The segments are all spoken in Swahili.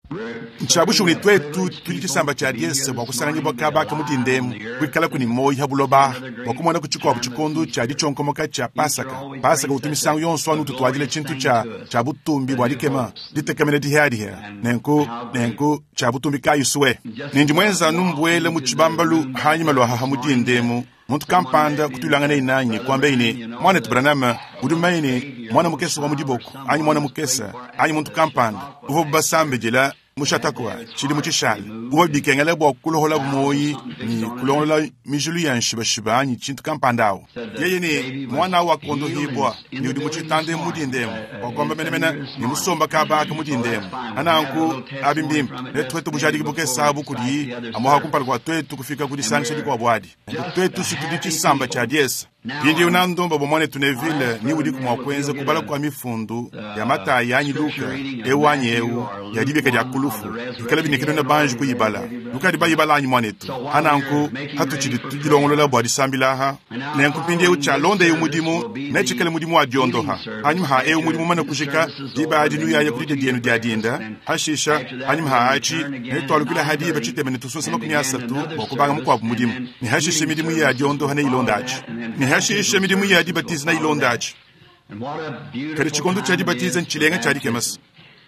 Nchabushu ni twetu tulichisamba cha Yesu wakusanganya bakabaka mutindemu kwikala kuni moyi habuloba wakumona kuchukua buchikondu cha dichonkomoka cha Pasaka utimisangu yonso anu tutwajile chintu cha butumbi bwalikema ditekamene dihadi nenku cha butumbi kayuswe ninji mwenza numbwele muchibambalu hanyuma lwa hahamutindemu muntu kampanda kutulangana inanye kwamba ine mwana tubranama udumaine mwana mukesa wa mudiboko anyi mwana mukesa anyi muntu kampanda uvo basambe jela mushatakwa chili muchishali uvo bikengele bwa kulohola bumoyi ni kulohola mijulu ya nshiba anyi chintu kampandao yeye ni mwana wa kondo hibwa ni udi muchitande mudindemu wakwamba menemena ni musomba kabaka mudindemu ananku abimbim netwetu bujadi kibuke sabu kudi amoha kumpala kwa twetu kufika kudi sangsedi kwa bwadi twetu situdichi samba cha Yesu yindi unandomba bomone tunevile ni udi kumwakwenze kubala kwa mifundu ya mata yanyi Luka ewanyi ewu ya dibeka ya kulufu ikala binikino na banju kuyibala Luka diba yibala anyi mwanetu ananku hatu chidi tujilongolola bwadi sambilaha na yanku pindi ucha londa yu mudimu na chikale mudimu wa diondoha anyumha ewu mudimu mana kushika diba adinu ya kudide dienu diadinda hashisha anyumha achi netu alukula hadiba chite menetusun sama kunyasatu wakubaga mkwabu mudimu ni hashisha midimu ya diondoha na ilonda achi ni hashisha midimu ya dibatiza na ilonda achi kare chikondo cha dibatiza nchilenga cha dikemas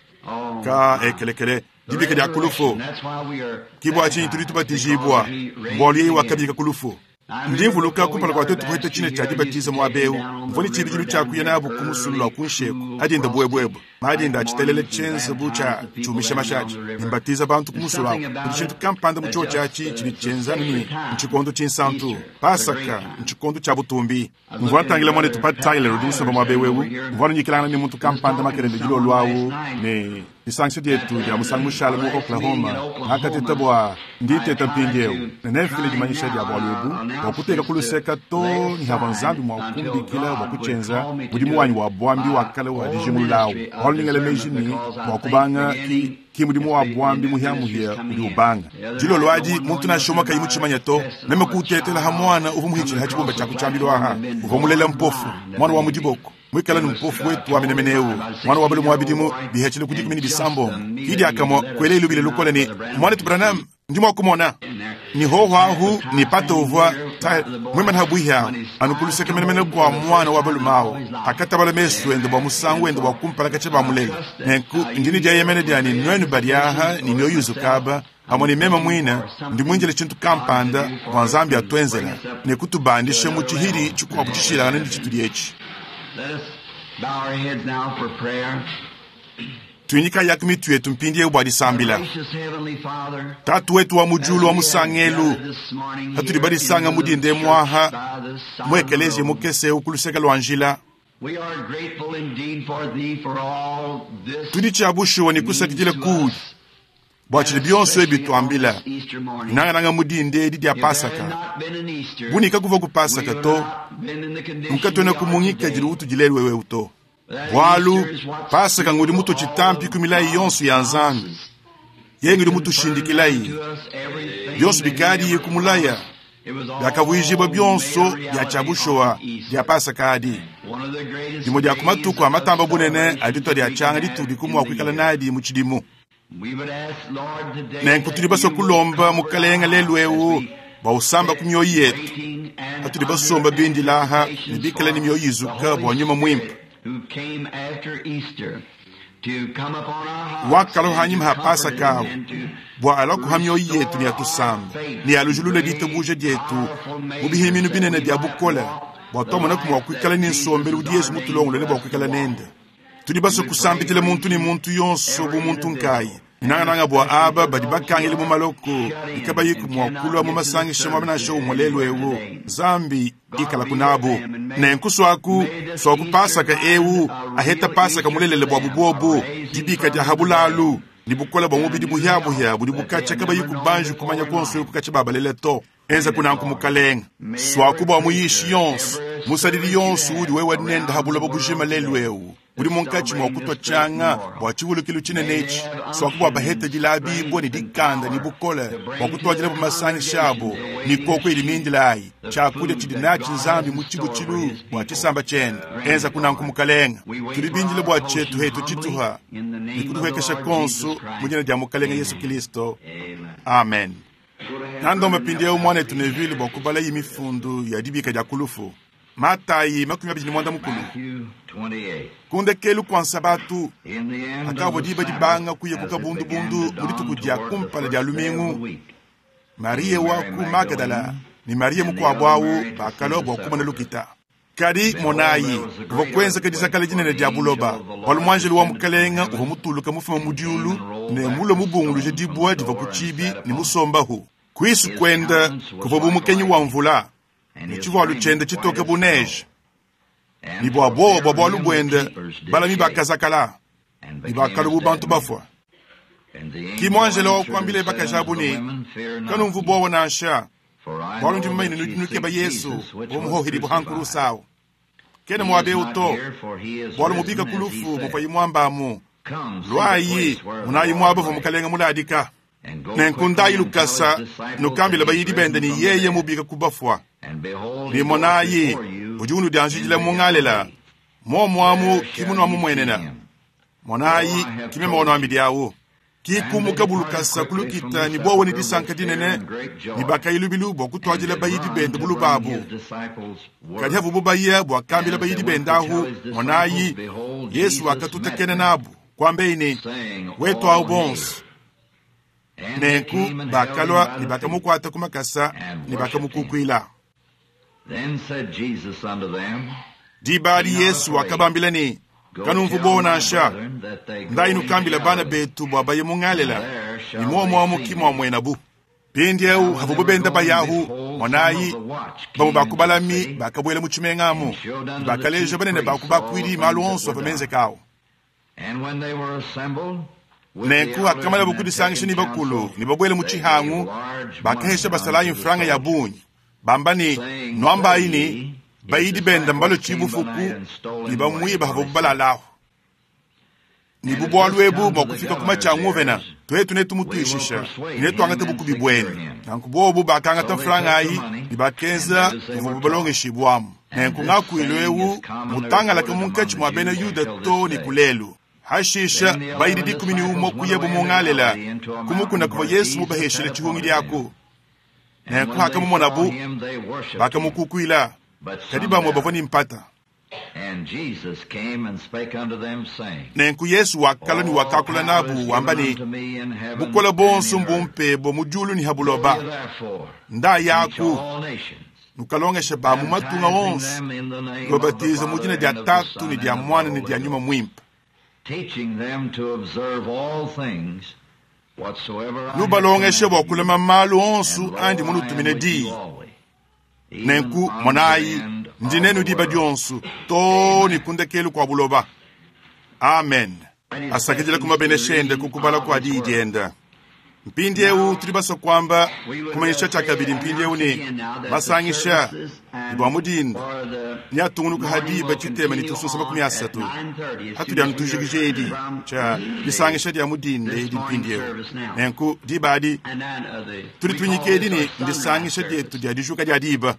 ka ekelekele dibika dia kulufu kibo achi tulitubatijibwa mboli wakabika kulufu ndivu Luka kumpala kwa twetu kuhita chine cha dibatiza mwabeu mvoni chibijilu cha kuyana bukumusulu kunsheku adinda bwebwebo madinda chitelele chenza bucha chumisha mashaji nimbatiza bantu kumusulu kudishintu kampanda mucho chachi chili chenza nini nchikondo chinsantu Pasaka nchikondo cha butumbi mvona tangile mwone tupatangile rudusa mwabewewu mvona nyikilana ni muntu kampanda makerende jilo luawu ni isanksio dietu ya musangu mushala mu Oklahoma nakateta bwa ndite tampingewu nenefile jimanyisha dia bwa luebu wakuteka kuluseka to ni habanzambi mwakundi kila wakuchenza mudimu wanyu wa bwambi wakale wa dijimu lao holingele mejini wakubanga ki mudimu wa bwambi muhiamuhia uli ubanga jilo lwaji muntu na shoma kayi muchimanyato neme kutetela hamwana uvu muhichili hachibomba chaku chambilo aha uvu mulela mpofu mwana wa mujiboko mwikala ni mpofu wetu wa menemeneu mwana wabele mwabidimu bihechile kujikumini bisambo hidi akamo kwele ilubile lukole ni mwana tubranam ndimo wakumona ni hohahu ni pato uvwa mwiman habuiha anukuluseke menemene kwa mwana wabele mao akata bale mesu ende bwa musangu ende bwa kumpala kache ba mulele nenku ndini jaye mene diani nwenu badiaha ni nyoyuzu kaba amoni mema mwina ndi mwinjele chintu kampanda wanzambi atwenzela ne kutubandishe muchihiri chukwa buchishila ndi chituliechi. Let us bow our heads now for prayer. Tuinika yakmi tuetu mpindie ubadi sambila tatu wetu wa mujulu wa musangelu hatulibadi sanga mudinde mwaha mwekelezi mukese ukuluseka lwanjila tudichi abushu wani kusatijile kuji bwachili bionso ebituambila nanga mudinde didi ya Pasaka bunika kuva kupasaka to mkatwene kumungika jiru utu jilelwewe uto walu Pasaka ngudi mutu chitampi kumilai yonsu ya nzambi yengudi mutu shindikilai yonsu bikadi yekumulaya yakavuijiba bionso ya chabushowa ya Pasaka adi dimo dia kumatuku amatamba bunene adito dia changa ditudi kumwa kwikala nadi muchidimu nenku baso kulomba mukalenga lelwewu bausamba kumyoyi yetu atuli basomba bindi laha nibikala ni myoyi zuka bwanyuma mwimpa wakalo hanyima ha Pasaka bwa aloko hamyoyi yetu ni atusamba ni alujulule dito buje dietu ubihiminu binene dia bukola bwatomo na kumwa kwikala ni nsombe udi Yesu mutulongo lene bwa kwikala nenda tuli baso kusambitile muntu ni muntu yonso bu muntu nkai nanga bwa aba badibakangile mu maloko ikabayiku mwakulwa mu masangi shema bana show molelo ewo zambi ikala kunabo nenkuswaku soku Pasaka ewu aheta Pasaka mulelele bwa bubobo dibika ja habulalu nibukola bwa mubidi buhyabu hya budibukacha kabayiku banju kumanya konso kukacha babalele to enza kuna nkumukalenga swaku bwa muyishi yonso musadili yonso udi wewe nenda habula bujima lelwewu uri monkachi mwakuto changa bwachivulu kilu chine nechi swakubwa bahete jilabibo ni dikanda ni bukole bwakuto ajile bumasani shabo ni koko ilimindilai chakulia chidinachi nzambi muchibu chilu bwachisamba chenda enza kunanku mukalenga tulibinjile bwachetu hetu chituha nikutuhekesha konsu mujina dia mukalenga Yesu Kristo. Amen. Nando mapindi ya umwane tunevili bwakubala yimifundu ya dibika dia kulufu Matayi makumi abiri mwanda mukulu kunde kelu kwa sabatu akabo diba dibanga kuye kukabundu bundu muri tukujya kumpala dia lumengu Maria waku Magdala ni Maria mukwabwawu bakalo bwakubana lukita kadi monayi bokwenza kadisa kale jinene dia buloba walumwanjeli wa mukalenga umutuluka mufuma mudiulu ne mulo mubungulu je dibwa diva kuchibi ni musombahu kwisu kwenda kuvobu mukenyi wa mvula nichivalu chende chitoke buneje ni bwabo bwalu bwende bala mi bakazakala ni bakalu bubantu bafwa kimwanjelo okwambile bakajabuni kanu mvubo wonasha bwalu ndimaine nuke ba Yesu omuhohiri buhankuru sawo kene mwabe uto bwalu mubika kulufu mufayi mwambamu lwayi munayi mwabo mukalenga muladika nenkundayi lukasa nukambile bayidi bende ni yeye mubika kubafwa ni monayi ujunu dianjile mungalela momwamu kimunu amumwenena monayi kimema wono ambidiawo kikumuka bulukasa kulukita ni bwo woni disanka dinene ni bakayilubilu bwo kutwajile bayidi bende bulubabu kadi havu bubaya bwo kambile bayidi bendahu monayi Yesu akatutekene nabu kwambeini wetu au bons nenku bakalwa ni bakamukwata kumakasa ni bakamukukwila. Then said Jesus unto them, dibari Yesu akabambilani kanumvu bonasha ndainu kambila bana betu bwabaye mungalela ni mwomo mukimo amwenabu pindieu havububenda bayahu monayi bamu bakubalami bakabwele muchimengamu bakaleje banene bakubakwiri maluonso famenze kao. And when they were assembled, nenku akamala bukudisangisha ni bakulu ni babwele muchihangu bakahesha basalayi mfranga ya bunyi bambani nwamba ini bayidi benda mbalo chibufuku ni bamwiba havubala lao ni bubwalwebu bakufika kumachangu vena twetu netu mutuishisha netu angate bukubibweni nankubobu bakangata mfranga ayi ni bakenza ni bubalonge shibwamu nenku ngakuilwewu mutanga lake munkachi mwabene yuda to ni kulelu hashisha bayidi dikumini umo kuyebu mungalela kumukuna kuwa Yesu mubaheshele chihungi yako nenku haka mumonabu baka mukukuila kadiba mwabavoni mpata. And Jesus came and spake unto them, saying, nenku Yesu wakala ni wakakula nabu wambani bukola bonsu mbumpe bo mujulu ni habuloba nda yaku nukalonge sheba mumatunga wonsu lobatiza mujina dia tatu ni dia mwana ni dia nyuma mwimpa teaching them to observe all things whatsoever nubalonge sheba kulema malu onsu andi munu tumine di nenku monayi ndinenu diba dionsu to ni kundekelu kwa buloba. Amen. Asakijile kumabene shende kukubala kwa di dienda mpindiewu tulibaso kwamba kumanyisha chakabili mpindiewu ni masangisha iba mudinda ni atungunuka hadiba chitema ni tususama kumiasatu hatu dia ntujigijedi cha lisangisha dia mudinda di mpindiewu nenku dibadi tulitunyikedi ni ndisangisha dietu dia dishuka dia diba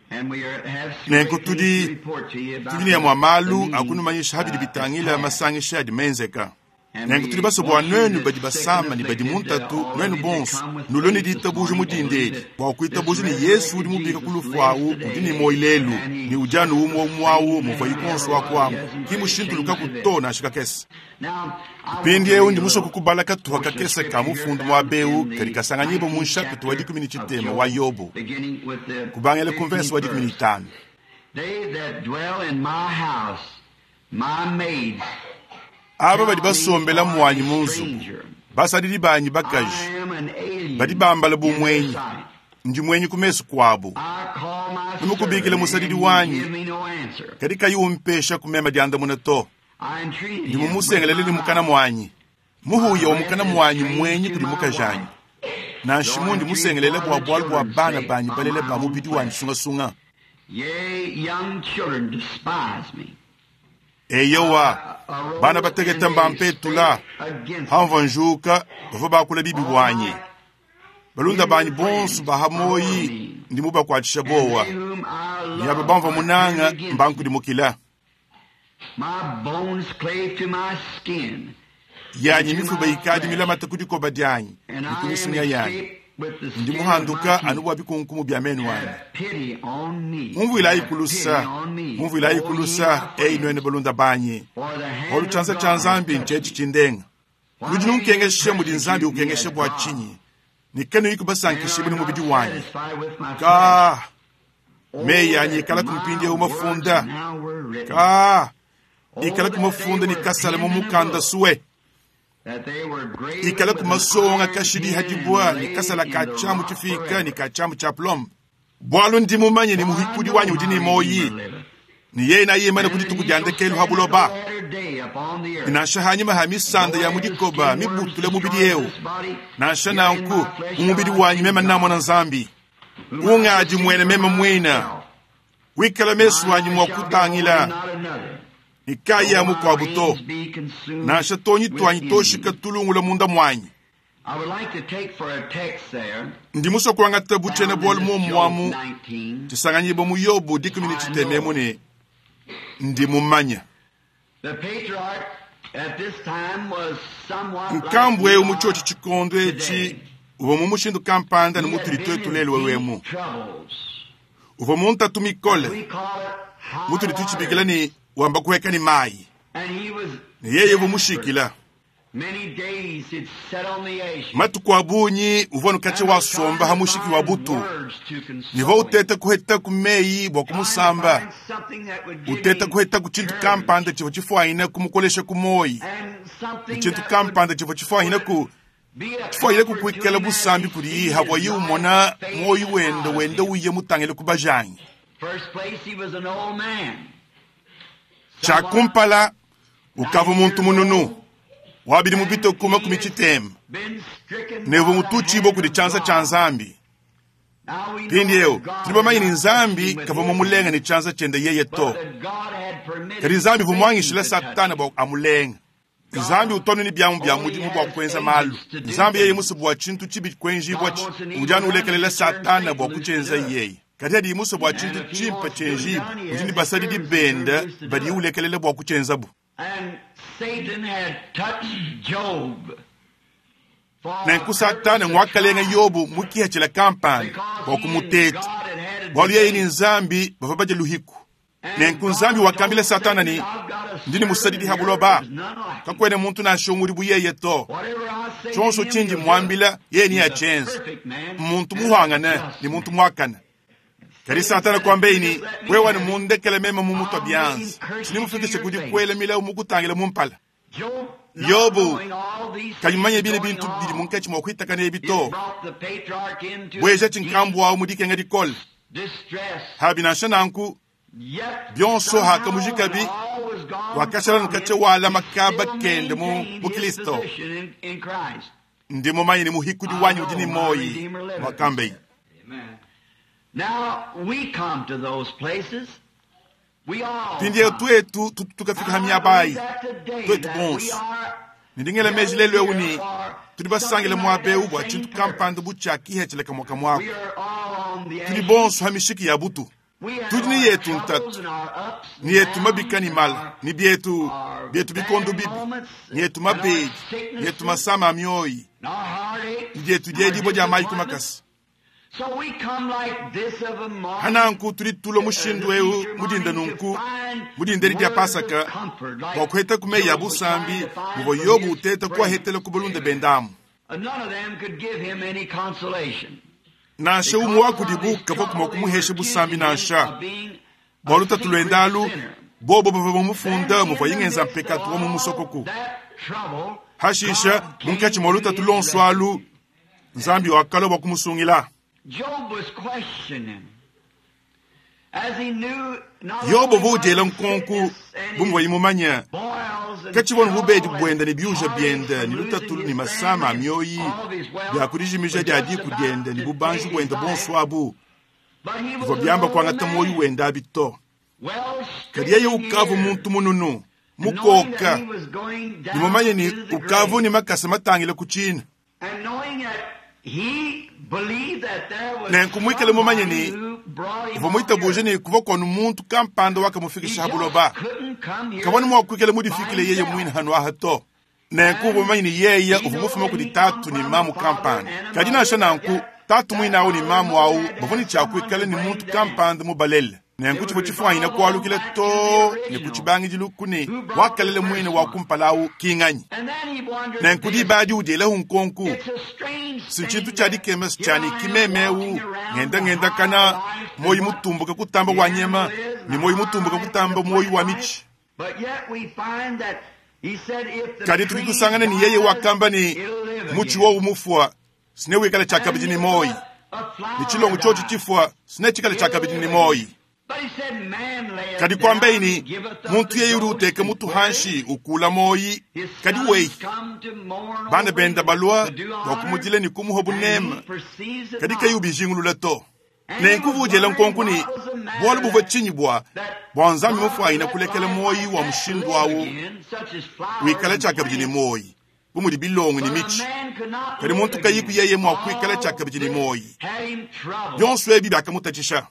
nenku tudi ni ya mwamalu akunumanyisha habidi bitangila masangisha di menzeka nengu tuli baso bwa nenu badi basama ni badi muntatu nenu bonsu nuloni di tabuju mudindedi bwa kuita buju ni Yesu di mubika kulufuawu udini moilelu ni ujanu umu umuawu mufayikonsu wakwamu kimu shintu luka kutona shikakesi pindi ndi muso kukubala katuwa kakese kamufundu mwabeu karikasanga nyibo munsha kutuwa di kumini chitema wa Yobu kubangele konvensi wa di kumini tanu. They that dwell in my house, my maids, aba badi basombela mwanyi munzugu basadiri banyi bakaji badi bambala bumwenyi ndi mwenyi kumesu kwabu numukubikile musadiri wanyi kadika yumpesha kumema dianda munato ndi mumusengelele li mukana mwanyi muhuye wa mukana mwanyi mwenyi kudi mukajanyi na nshimundi musengelele bwa bwalu bwa bana banyi balele ba mubidi wanyi sunga sunga. Yea, young children despise me. eyowa bana bategeta mbampetula hamvanjuka bava bakula bibi bwanye balunda banyi bonsu bahamoyi ndimu bakwatisha bowa niyaba bamva munanga mbankudi mukila yanyi mifu bayikadi milamata kudiko badyanyi nikunisinya yanyi ndimuhanduka anuwa bikunkumu bya menu wanyi mumvu ilayi kulusa einwene balunda banyi olu chanza chanzambi nchechi chindenga mudi nunkengeshe mudi nzambi ukengeshe bwa chinyi nikenu yiku basankishe bini mubidi wanyi ka me yanyi ikala kumpindi umafunda ka ikala kumafunda nikasala mumukanda suwe ikala kumasonga kashidi hajibwa nikasala kachamu chifika nikachamu cha plomb bwalu ndimu manye ni muhikudi wanyi udini moyi ni yei na yemana kuditu kujandekelu habuloba inasha hanyima hamisanda ya mudikoba mibutule mubidi yeo nasha nanku umubidi wanyi mema namo na nzambi ungaji mwene mema mwena wikala mesu wanyi mwakutangila nikaya muko abuto nasha tonyi twanyi toshika tulungula munda mwanyi ndimuso kwanga tabuchene bol momwamu tisanganyibo mu Yobu dikumini chitememune ndimumanya nkambwe umuchochi chikondo echi uvo mumushindu kampanda numuturito etulelwe wemu uvo munta tumikole muturito chibigilani wamba kuweka ni mai ni yeye vumushikila matu kwa bunyi uvonu kache wasomba hamushiki wabutu nivo uteta kuheta kumeyi bwa kumusamba uteta kuheta kuchintu kampanda chivo chifuaina kumukolesha kumoyi kuchintu kampanda chivo chifuaina kukwikela busambi kuri habwa yu mona moyi wende uye mutangele kubajanyi chakumpala ukava muntu mununu wabiri mubito kuma kumichitema nevo mutuchibo kudi chanza chanzambi pindi yeo tilibamanyi ni nzambi kava mumulenga ni chanza chende yeye to kari nzambi vumwangishila satana bwa amulenga nzambi utonu ni byamu mudimu bwa kwenza malu nzambi yeye musibu wa chintu chibi kwenji bwa ujanu ulekelela satana bwa kuchenza yeye kati hadi imuso bwa chintu chimpa chenjibu ujini basadi di benda badi ulekelela bwa kuchenza bu Satan had touched Job. Na nkusatana mwakalenga Yobu mukiha chila kampani kwa kumuteta wali yeye ni nzambi bafabaje luhiku na nkunzambi wakambile satana ni ndini musadidi habuloba kakwene muntu na shonguri buyeye to chonso chinji mwambila yeye ni achenza muntu muhangana ni muntu mwakana kari satana kwambeini wewa ni mundekele mema mumuto byanzi sinimufikishe kudi kwele mila umukutangile mumpala Yobu kanyumanye bile bintu bili munkechi mwakwita kane bito weje chinkambu wa umudike nga dikol habinasha nanku byonso haka mujikabi wakashara nkache wala makaba kende mu Kristo ndimo manyi ni muhikudi wanyu udini moyi wakambei. Now we come to those places. We all Pindia tuetu tukafika hamia bai. Tuetu bonsu. Nidingele mejilelwe uni. Tulibasangile mwabe ubwa chintu kampanda bucha kihechele kamwaka mwako. Tulibonsu hamishiki ya butu. Tudini yetu ntatu. Ni yetu mabikani mala. Ni bietu bikondo bibi. Ni yetu mabeji. Ni yetu masama amyoi. Ni yetu jedi boja mayi kumakasi. So we come like this of a morning. Hananku tulitulo mushindwe mudinda nunku mudinda ridi ya pasaka wakuheta kumeya busambi mugo Yobu uteta kuwa hetele kubulunde bendamu None of them could give him any consolation. Nasha umu waku dibuka kwa kumukumuheshe busambi nasha Baluta tulendalu bobo baba mufunda mufa yingenza mpekatu wa mumusokoku Hashisha munkachi maluta tulonswalu Nzambi wakalo wakumusungila Job was questioning. As he knew Yobu vujela nkonku bumwa imumanya Kachibon hubedi bwenda ni biuja bienda ni lutatulu ni masama amyoyi ya kurijimija jadi kugenda ni bubanju bwenda bonswabu Ivo biamba kwa ngata moyu wenda bito Kadiya yu ukavu muntu mununu mukoka nimomanye ni ukavu ni makasa matangile kuchina nenkumwikele momanye ni vomwita buje ni kuva konu muntu kampando waka mufikisha habuloba kabone mwakwikele mudifikile yeye mwini hanu ahato nenkuvo momanye ni yeye uvumufuma kudi tatu ni mamu kampando kajina asha nanku tatu mwini au ni mamu au bavuni chakwikele ni muntu kampando mubalele nenkuchi bochifuwa ina kwa lukile to ni kuchibangi jilukuni wakalele mwini wakumpalau kinganyi nenkudi badi udele hunkonku sinchitu chadi kemes chani kimemewu ngenda kana moyi mutumbuka kutamba wanyema ni moyi mutumbuka kutamba moyi wamichi kadi tukikusangana ni yeye wakamba ni muchi wo umufwa sinewe kale chakabiji ni moyi ni chilongo chochi chifwa sinechi kale chakabiji ni moyi kadi kwambe ini muntu ye yuruteke mutu hanshi ukula moyi kadi wei bana benda balwa wakumujile ni kumuhobu nema kadi kayu bijingulu leto nenkuvu jela nkonku ni bwala buva chinyi bwanzami mufu aina kulekele moyi wa mshindu wawu wikale chaka bijini moyi kumudi bilongu ni michi kadi muntu kayiku yeye mwa kwikale chaka bijini moyi yonswe bibi akamutachisha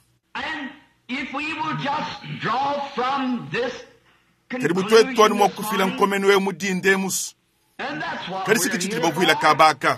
kadi mutwe twani mwa kufila nkomenu we mudindemus kadi sikichitili bavuila kabaka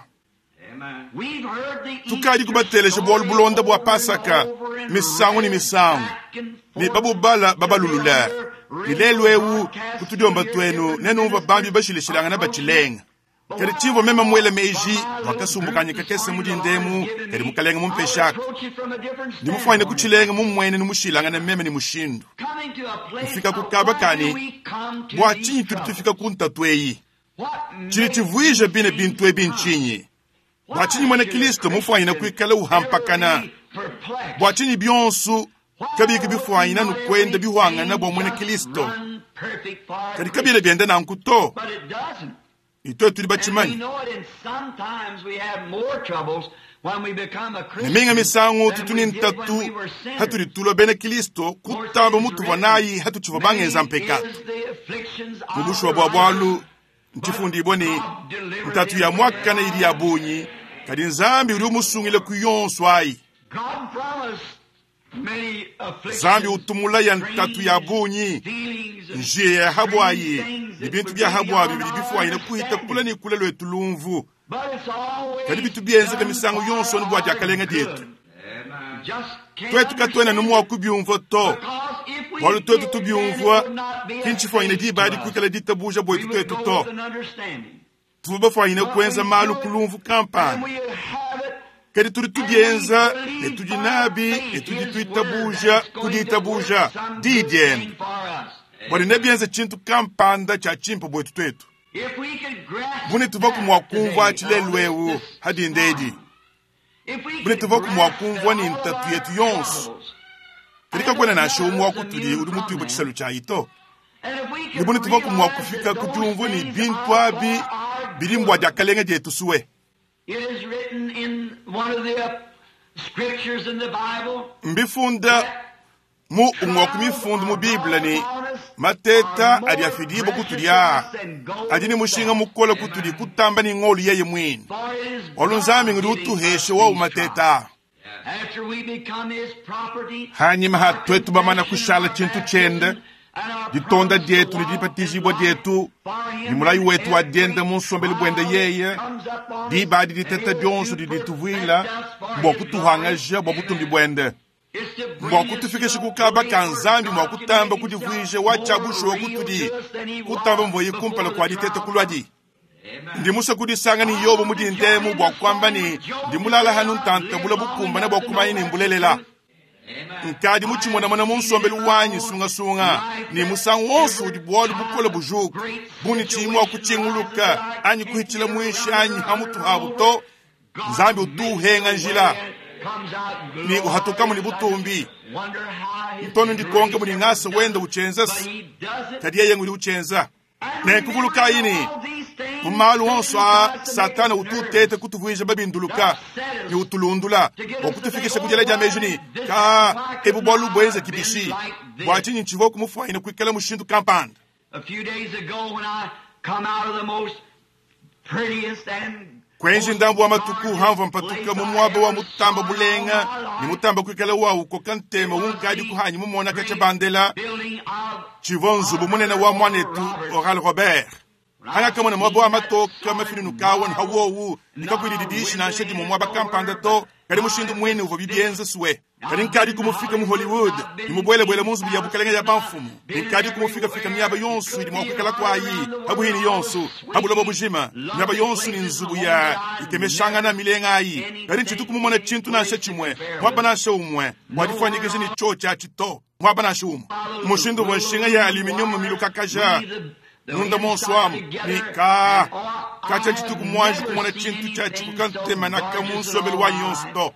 tukadi kubateleshe bol bulonda bwa pasaka misangu ni misangu ni babu bala babalulula ni lelwewu kutudiomba twenu nenumva bambi bashilishilanga na bachilenga kadi chivo mema mwele meji wakasumbukanyika kese mudindemu kadi mukalenga mumpeshaka ni mufwaine kuchilenga mumwene ni mushilanga na meme ni mushindu mufika kukabakani bwachinyi tufika kuntatweyi chili chivuije bine bintwe binchinyi bwachinyi mwene Kristo mufwaine kuikala uhampakana bwachinyi byonsu kabiki bifwaina nukwenda biwangana bwa mwene Kristo kadi kabile byenda nankuto ito tuli bachimanyi neminga misangu tutuni ntatu haturi tulo bene Kristo kutamba mutu wanayi hatuchiva bangeza mpekatu mubushu wa bwabwalu nchifundi iboni ntatu ya mwaka na ili ya bunyi kadi nzambi uri umusungile kuyonswayi zambi utumula ya ntatu ya bunyi njie ya habwayi ni bintu bya habwa bibili bifuwa ina kuhita kula ni kula lwe tulumvu kadi bitu bienze misangu yonso ni bwaja kalenga dietu twetu katwena numu wa kubyumva to walu twetu tubyumva kinchifuwa ina dibadi kuikala ditabuja boitu twetu to tufuba fuwa ina kuenza malu kulumvu kampani kadi turi tubienza etujinabi etujituitabuja kuditabuja didien bali nebienza chintu kampanda cha chimpo bwetu twetu buni tuva kumwakumva chilelwewu hadi ndedi buni tuva kumwakumva ni ntatu yetu yonsu kadika kwena na shomu waku tuli uri mutu yubo chisalu cha ito ni buni tuva kumwakufika kujumvu ni bintu abi bilimbwa jakalenge jetu suwe. It is written in one of the scriptures in the Bible. Mbifunda mu umwakumifunda mu Biblia ni mateta aliafidibo kutulia ajini mushinga mukola kutuli kutamba ni ngoli yeye mwini olunzami ngurutu heshe wa umateta hanyuma hatwetu bamana kushala chintu chende ditonda dietu nidipatizibwa dietu nimulayi wetu wadienda munsombele bwenda yeye dibadi diteta byonso didituvuila mbokutuhangaja bwabutumbi bwende mbokutufikisha kukaba kanzambi mwakutamba kudivuije wachabusho wakutudi kutamba mvoye kumpala kwa diteta kulwadi ndimusa kudisanga ni yobo mudindemu bwakwamba ni ndimulala hanu ntantabula bukumba na bwakumayi nimbulelela nkadi muchimona mwana munsombele wanyi sunga ni musangu wonsu udibwali bukola bujuku buni chimu wa kuchinguluka anyi kuhichila mwishi anyi hamutu habuto nzambi utuhenga njila ni uhatuka muni butumbi ntono ndikonga muni ngasa wenda uchenzasi kadi yeye nguli uchenza nekuvuluka ini mumalu wonsu satana ututete kutuvuije babinduluka ni utulundula okutufikisha kujela jameju ni ka ebubolu bwenze kibishi bwachinyi nchivoku mufuwa ina kuikala mushindu kampanda a few days ago when I come out of the most prettiest and kwenji ndambu wa matuku hamva mpatuka mumwaba wa mutamba bulenga ni mutamba kwikala wa uko kantema unkadi kuhanyi mumona kacha bandela chivonzu bumunene wa mwanetu Oral Robert hanga kamona mwaba wa matoka mafinu kawan hawowu nikakwili didishi na nshedi mumwaba kampanda to kari mushindu mwene uvo bibienza suwe kari nkadi kumufika mu Hollywood ni mubwele munzu ya bukalenga ya banfumu nkadi kumufika fika miyaba yonsu ili mwakukala kwa yi habuhini yonsu habulobo bujima miyaba yonsu ni nzubu ya ikemeshanga na milenga ayi kari nchitu kumumona chintu na nshe chimwe mwaba na nshe umwe wadifanyikezi ni chocha chito mwaba na nshe umwe mushindu wanshinga ya aluminium miluka kaja nunda monswamu ni kacha nchitu kumwanji kumona chintu cha chikukantema na kamunsu abelwa yonsu to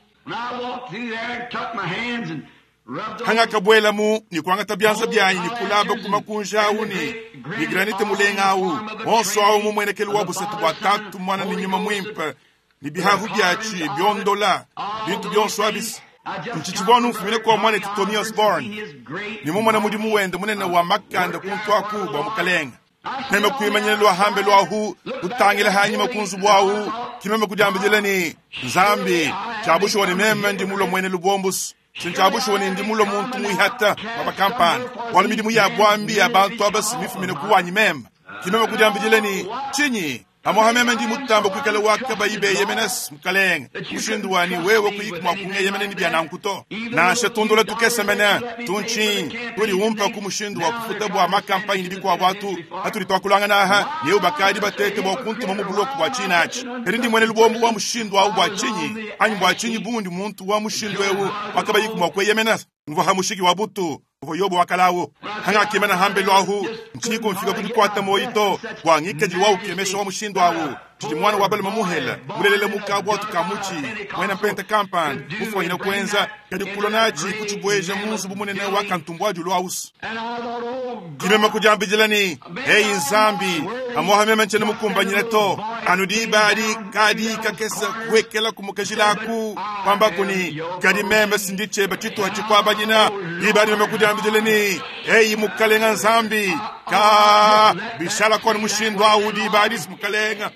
hanga kabwela mu ni kwanga tabyanza byanyi ni kulaba kumakunjawu ni granite mulengawu onso awu mu mwenekeli wa busatu batatu mwana ni nyuma mwimpa ni bihavu byachi byondola bintu byonso abisi nchichibonu mfumine kwa mwana Tony Osborne ni mumwana mudi muwende munene wa makanda kuntwa kuba mukalenga neme kuimanyele wa hambe lwa hu utangile hanyima kunzu bwawu kimeme kujambijele ni Zambi chabusho wani meme ndi mulo mwene lubombus chabusho wani ndi mulo muntu muihata wapa kampani wani midi muyabwambi ya bantu abasi mifumine kuwanyi meme kimeme kujambijele ni chinyi amohameme ndi mutambo kwikale wakaba ibe yemenes mkalenga kushindu wani wewe kuyikuma kunge yemene ni bia nankuto na shetundula tukese mene tunchin turi umpa kumushindu wa kufuta bwa makampani bikwa watu aturi twakulanga naha niyo bakadi batete bwa kuntu mu bloku wa chinachi erindi mwene lubombu wa mushindu wa bwa chinyi anyi bwa chinyi bundi muntu wa mushindu wewe wakaba yikuma kwe yemenes mvo hamushiki wa butu mvo yobo wakalawo hanga kimena hambe lwahu nchiko mfika kujikwata moito wangikeji wa ukemesha wa mushindu wawu chidi mwana wabale mamuhela mulelele mukabwa tukamuchi mwena mpente kampani ufanyina kwenza kadi kulonachi kuchubweje munzu bumunene wakantumbwaju lwausu kimema kujambijilani hey Zambi amohameme nchene mukumbanyine to anudibari kadi kakesa kwekela kumukajilaku pambako ni kadi meme sindiche bachitu hachikwabanyina ibari meme kujambijilani hey mukalenga Zambi bishala kwa mushindu wa udibari mukalenga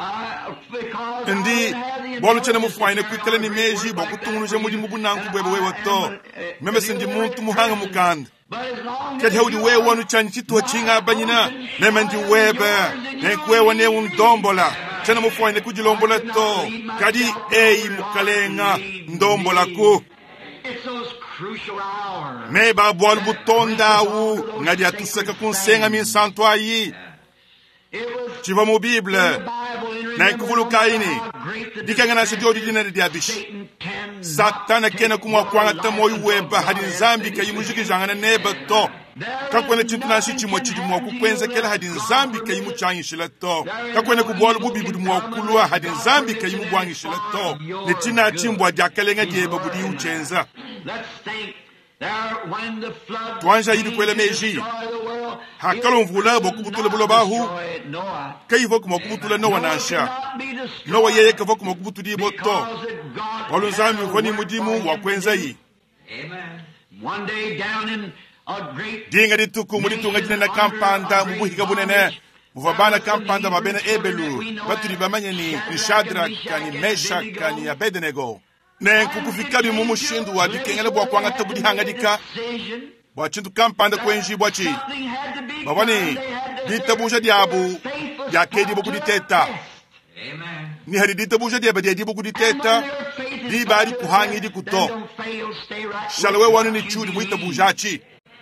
ndi bolu chene mufwaine kwikala ni meji bokutunuje mudi mubunangu bwebe wewe to meme sindi muntu muhanga mukanda kadi haudi wewe wanu chanyi chitu wachinga banyina meme ndi webe nekwewa ne undombola chene mufwaine kujilombola to kadi mukalenga ndombola ku meba bolu butonda u ngadi atusaka kunsenga minsanto ayi chiva mu Bible na ikuvuluka ini dikanga na sidio didine diabishi Satana kena kumwa kwanga tamoyu weba hadi Zambi kayimushiki jangana neba to kakwene chintu na shichi mochidi mwa kukwenza kela hadi Zambi kayimu changishila to kakwene kubwala bubibu mwa kulwa hadi Zambi kayimu bwangishila to netina chimbwa jakalenga dieba budi uchenza twanja yidi kwele meji hakalo mvula bokubutule bulobahu kaivo kumokubutule Noa nasha Noa yeye kavo kumokubutuli boto walunzami kwani mudimu wakwenza yi dinga dituku muditunga jina na kampanda mubuhiga bunene muvabana kampanda mabene ebelu baturi bamanye ni Shadrach ni Meshach ni Abednego ne kukufika bimu mushindu wa dikengele bwa kwanga tabudi hangadika bwa chintu kampanda kwenji bwachi babani ditabuja diabu ya kedi boku diteta ni hari ditabuja diabu di boku diteta di bari kuhangi di kuto shalwe wanu ni chudi muitabujachi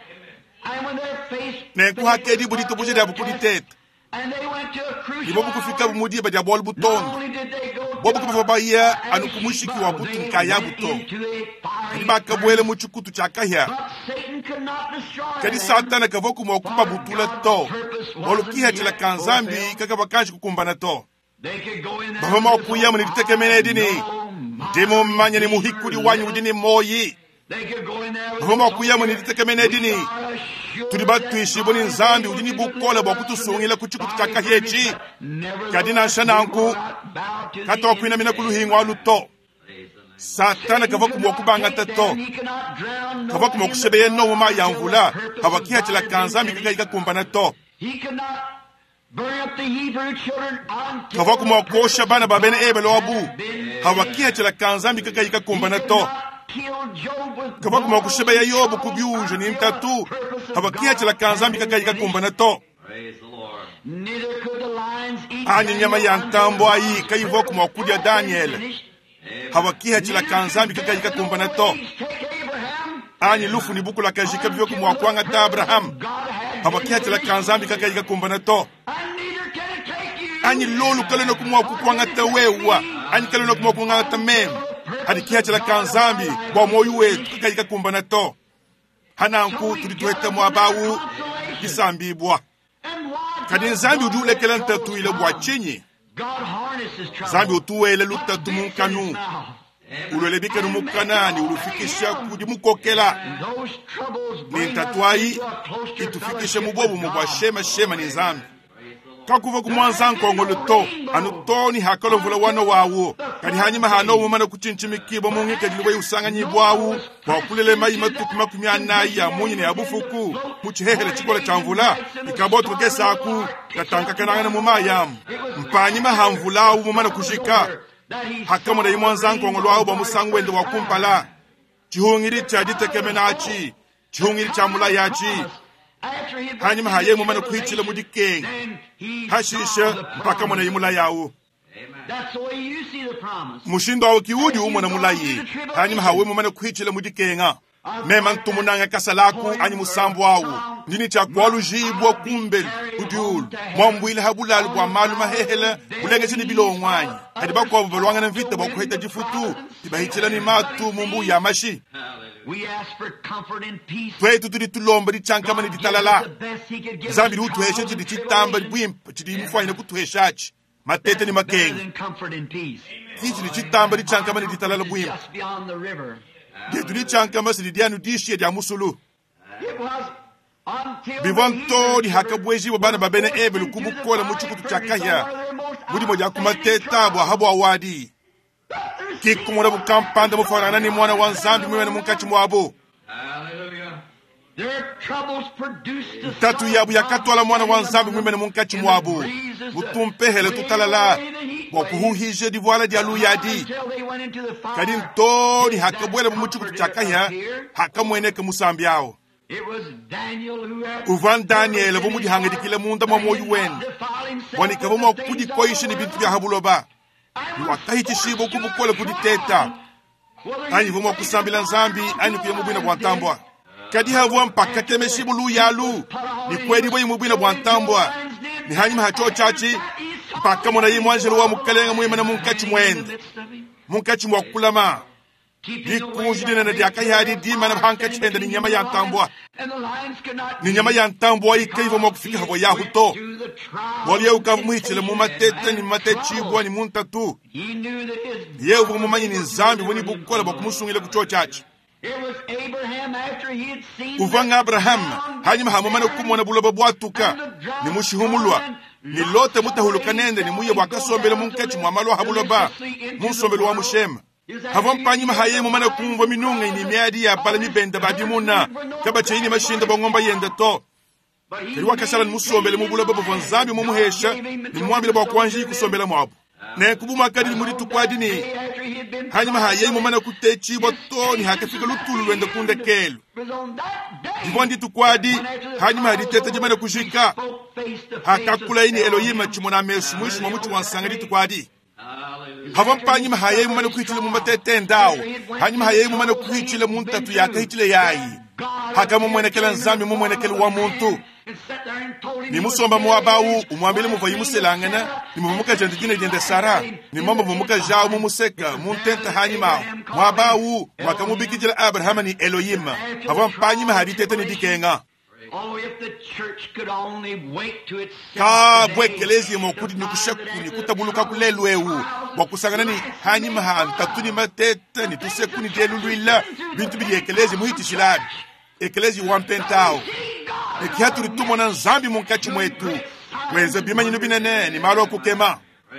ne kuhakedi budi tabuja diabu kuditeta ibobu kufika bumudi ba diabol buton bobu kufabaya anukumushiki wa butu nkaya buto kadi bakabwele muchukutu chakahya kadi Satana kavoku mwakupa butula to olukiha chila kanzambi kakabakashi kukumbana to baba mwakuya muniteke menedini demo manya ni muhikuli wanyu udini moyi baba mwakuya muniteke menedini tulibatu ishiboni Nzambi udini bukola bwakutusungila kuchikutu chakahechi kadi na shananku kata wakwina mina kuluhingwa luto Satana kavaku mwakubanga tato kavaku mwakushebeye no wama yamvula hawakiha chila kanzambi kaka kumbana to Kava kuma kosha bana babene ebe loabu. Hawakia chela kanzambi kaka yika kumbana to. Kava kuma kusheba ya yobu kubiuje ni mtatu. Hawakia chela kanzambi kaka yika kumbana to. Ani nyama ya ntambo ayi kaivo kuma kudia Daniel. Hawakia chela kanzambi kaka yika kumbana to. Ani lufu ni buku la kajika biyo kuma kwanga ta Abraham. Hawakia chela kanzambi kaka yika kumbana to. Ani lolu kaleno kuma kukwanga ta wewa. Ani kaleno kuma kukwanga ta mem. Hadi kia chela kanzambi kwa moyu wetu kaka yika kumbana to. Hananku tulituweta mwabawu kisambi bwa. Kadi nzambi udule kelanta tu ile bwa chenye. Zambi utuwe ile luta tumunkanu. Ulele bika numukanani ulufikisha kudi mukokela. Ni ntatuai itufikisha mubobu mubwa shema ni zambi. Kakuva kumwanza nkongo luto. Anu to ni hakalo vula wano wawo. Kadi hanyima hano umana kuchinchimikiba mungi kadiliwe usanga nyibuawu. Wakulele mai matukuma kumianayi ya munyi ni abufuku. Muchihehele chikola chamvula. Ikabotu kesa aku. Katanka kanangana mumayamu. Mpanyima hamvula umana kushika. Hakamu na imwanza nkongo luawu ba musangwende wakumpala. Chihungiri chadite kemenachi. Chihungiri chamula yachi. Hanyuma haye mumana kuhichila mudikeng. Hashisha mpaka mwana yimula yawo. Mushindo awo kiudi umwana mulayi. Hanyuma hawe mumana kuhichila mudikenga. Mema ntumunanga kasalaku anyi musambu awo. Nini chakwalu jibwa kumbeli udiulu. Mwambuile habulalu kwa malu mahehela. Ulenge chini bilo onwanyi. Hadiba kwa mbalwanga na vita bakuheta jifutu. Tibahichila ni matu mumbu ya mashi. Twetu tuli tulomba di chankama ni ditalala. Zambi di utuhesha chidi chitamba di bwimpa chidi mfwaina kutuheshachi. Matete ni makengi. Kichi di chitamba di chankama ni ditalala bwimpa. Detu di chankama si di dianu dishi ya musulu. Bivanto di hakabwezi wabana babene ebelu kubukola muchukutu chakaya. Budi moja kumateta bwa habu awadi. Kikumura bukampanda mufarana ni mwana wanzambi mwene munkachi mwabo. Tatu yabu yakatwala mwana wanzambi mwene munkachi mwabo. Mutumpehele tutalala. Wakuhuhije divuala dialu yadi. Kadinto di hakabwele mumuchukutu chakaya. Hakamwene ke musambi yao. Uvan Daniel vumudi hangedikile munda mwamoyu wen. Wanikavuma kudi koishi ni bintu ya habuloba. Wakahichi shibo kubukola kuditeta. Ani vuma kusambila nzambi, ani kuyamubina bwantambwa. Kadi havuwa mpaka teme shibo lu yalu. Ni kwedi wa yimubina bwantambwa. Ni hanyima hacho chachi. Mpaka mwana yimwanjelo wa mukalenga muimana munkachi mwende. Munkachi mwakulama. Di kunjidina na diaka yadi di mana hankachi henda ni nyama ya ntambwa. Ni nyama ya ntambwa ikaiva mwakufika hawa yahuto. Wali ya ukamuhichile mumatete ni matechibwa ni muntatu. Ye uvumanyi ni zambi wani bukola bakumusungile kuchochachi. Uvanga Abraham hanyuma hamumana kumwana buloba bwatuka ni mushihumulwa. Ni lote mutahuluka nende ni muye wakasombele munkachi mwamalo habuloba. Musombele wa mushema. Havampanyi haye mumana kumva minunga ini miadi ya pala mibenda babimuna. Kaba chaini mashinda bongomba yende to. Kiriwa kasala musombele mubula baba vanzambi mumuhesha ni mwambile bakwanji kusombela mwabu. Ne kubuma kadi muri tukwadini. Hanyuma haye mumana kutechi boto ni hakafika lutulu wende kunde kelu. Divondi tukwadi hanyuma haditete jimana kushika. Hakakula ini Elohim chimona mesu mwishu mamuchu wansangari tukwadi. Havampanyi haye mumana kuhichile mumatete ndao. Hanyuma haye mumana kuhichile muntatu yakahichile yayi. Hakamu mwenekele nzambi mwenekele wa muntu. Ni musomba mwabawu umwambile muva yimuselangana. Ni mumuka jandijine jende sara. Ni mamba mumuka jao mumuseka. Muntenta hanyima mwabawu mwakamubikijile Abrahama ni Elohim. Havampanyi haditete ni dikenga. Bwekelezi mokudi nikushaku ni kutabuluka kulelwewu. Wakusangana ni hanyima hantatuni matete ni tuseku ni deluluila. Bintu bili ekelezi muhiti shiladi. Ekelezi wampentao. Ekihatu ritumo na nzambi munkachi mwetu. Weze bima nyinu binene ni malo kukema.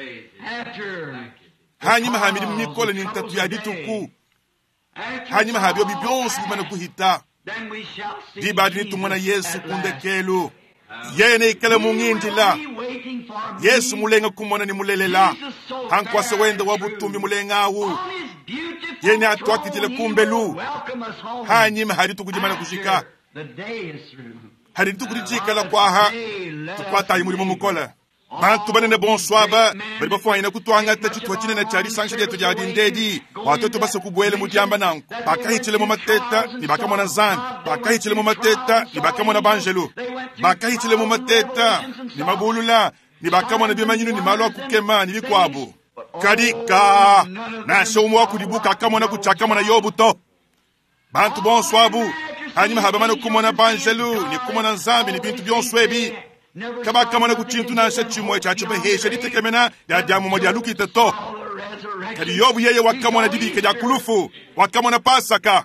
Hanyima hamidi mikole ni ntatu ya dituku. Hanyima habio bibionsu bimana kuhita. Di badini tumona Yesu kunde kelu. yene ikale mungindila Yesu mulenga kumona ni mulelela hankwase wende wabutumbi mulenga wu yene atwakitile kumbelu hanyime haritu kujimana kushika haritu kujikala kwaha tukwata imurimo mukola bantu banene bonswaba bari bafanya kutwanga tachitwa kinene cyari sanction yetu jadi ndedi watoto base kubwele mujamba nangu bakahitile mu mateta ni bakamona zan bakahitile mu mateta ni bakamona banjelo bakahitile mu mateta ni mabulula ni bakamona bimanyinu ni malwa kukema ni bikwabo kadika na shomu wa kudibuka kamona kuchakamona yobuto bantu bonswabu hanyuma habamana kumona banjelo ni kumona nzambi ni bintu byonswebi kaba kamana kuchintu na shachimwe chachibe hesha ditekemena ya jamu moja lukite to kadi yobu yeye wakamona dibike ya kulufu wakamona pasaka